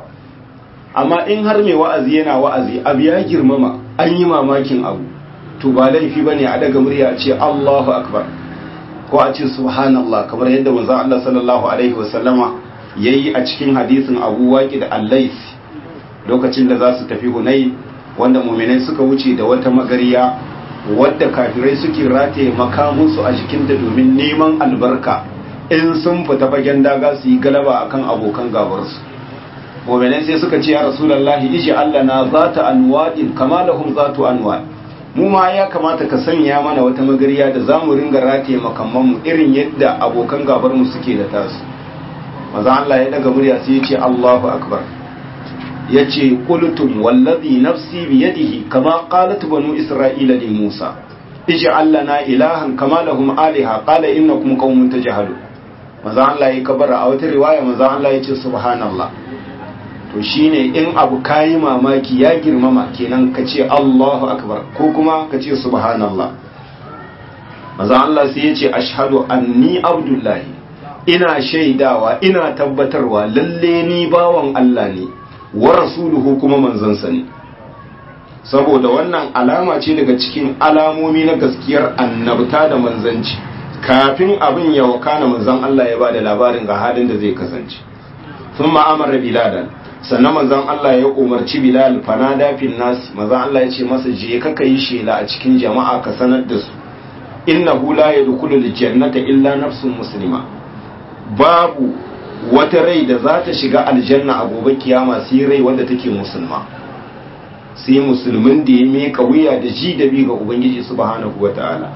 Amma in har mai wa'azi yana wa'azi abu ya girmama an yi mamakin abu, to ba laifi bane a daga murya a ce Allahu akbar ko a ce subhanallah, kamar yadda manzon Allah sallallahu alaihi wasallama yayi a cikin hadisin Abu Waqid al-Layth lokacin da za su tafi Hunayn, wanda mu'minai suka wuce da wata magariya wadda kafirai suke rataye makamunsu a jikinta domin neman albarka in sun fita fagen daga su yi galaba akan abokan gabarsu. Mu'minai sai suka ce ya Rasulullahi iji Allah na zata anwadin kama lahum zatu anwad, mu ma ya kamata ka sanya mana wata magariya da zamu ringa rataye makamanmu irin yadda abokan gabarmu suke da tasu. Maza Allah ya daga murya sai ya ce Allahu akbar, ya ce qultum wallazi nafsi biyadihi kama qalat banu isra'ila li Musa ij'al lana ilahan kama lahum aliha qala innakum qaumun tajhalun. Maza Allah ya kabara a wata riwaya, maza Allah ya ce subhanallah. To shine in abu kayi mamaki ya girmama kenan ka ce Allahu akbar ko kuma ka ce subhanallah. Maza Allah sai ya ce ashhadu anni abdullahi, ina shaidawa ina tabbatarwa lalle ni bawan Allah ne wa rasuluhu kuma manzansa ne. Saboda wannan alama ce daga cikin alamomi na gaskiyar annabta da manzanci. Kafin abin ya wakana manzan Allah ya bada labarin ga halin da zai kasance. Thumma amara bilalan, sannan manzan Allah ya umarci Bilal fanada fil nas, manzan Allah ya ce masa je ka kai shela a cikin jama'a ka sanar da su innahu la yadkhulul jannata illa nafsun muslima, babu wata rai da za ta shiga aljanna a gobe kiyama sai rai wanda take musulma, sai musulmin da ya meka wuya da ji da bi ga ubangiji subhanahu wataala.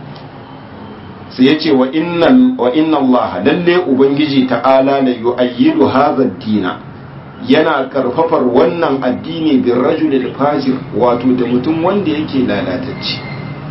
sai ya ce wa inna Allah lalle ubangiji ta'ala la yu'ayyidu hadha ad-dina, yana karfafar wannan addini bin rajulil fajir, wato da mutum wanda yake lalatacce.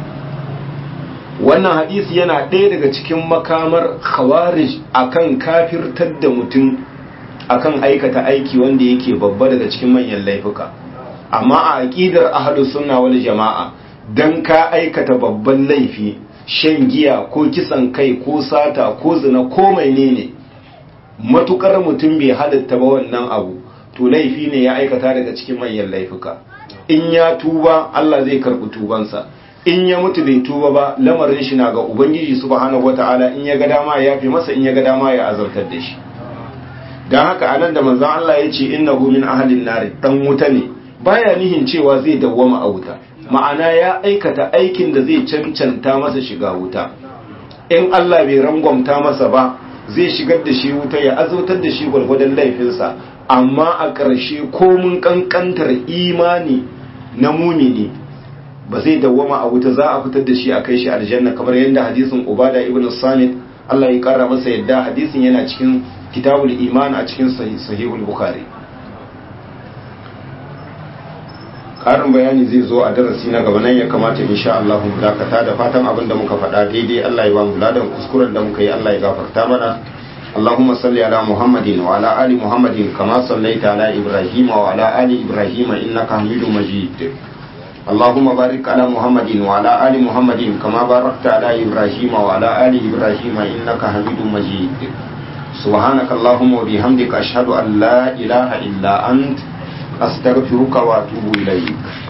Wannan hadisi yana ɗaya daga cikin makamar khawarij akan kafirtar da mutum akan aikata aiki wanda yake babba daga cikin manyan laifuka. Amma a aqidar ahlus sunna wal jama'a, dan ka aikata babban laifi, shan giya ko kisan kai ko sata ko zina ko menene, matukar mutum bai halatta ba wannan abu, to laifi ne ya aikata daga cikin manyan laifuka. In ya tuba Allah zai karɓi tubansa, in ya mutu bai tuba ba lamarin shi na ga ubangiji subhanahu wataala, in ya ga dama ya yafe masa, in ya ga dama ya azartar da shi. Dan haka anan da manzon Allah ya ce innahu min ahlin nar, dan wuta ne, baya nihin cewa zai dawwama a wuta, ma'ana ya aikata aikin da zai cancanta masa shiga wuta. In Allah bai rangwamta masa ba zai shigar da shi wuta ya azautar da shi gwargwadon laifinsa, amma a ƙarshe komun kankantar imani na mumini ba zai dawwama a wuta, za a fitar da shi a kai shi aljanna, kamar yadda hadisin Ubada ibn Samit Allah ya kara masa yadda, hadisin yana cikin kitabul iman a cikin sahihul bukhari. Karin bayani zai zo a darasi na gaba, nan ya kamata insha Allah mu dakata, da fatan abin da muka faɗa daidai Allah ya ba mu ladan, kuskuren da muka yi Allah ya gafarta mana. Allahumma salli ala Muhammadin wa ala ali Muhammadin kama sallaita ala Ibrahim wa ala ali Ibrahim innaka Hamidum Majid. Allahumma barik ala Muhammadin wa ala ali Muhammadin kama barakta ala Ibrahim wa ala ali Ibrahim innaka Hamidum Majid. Subhanaka Allahumma wa bihamdika ashhadu an la ilaha illa ant astaghfiruka wa atubu ilayk.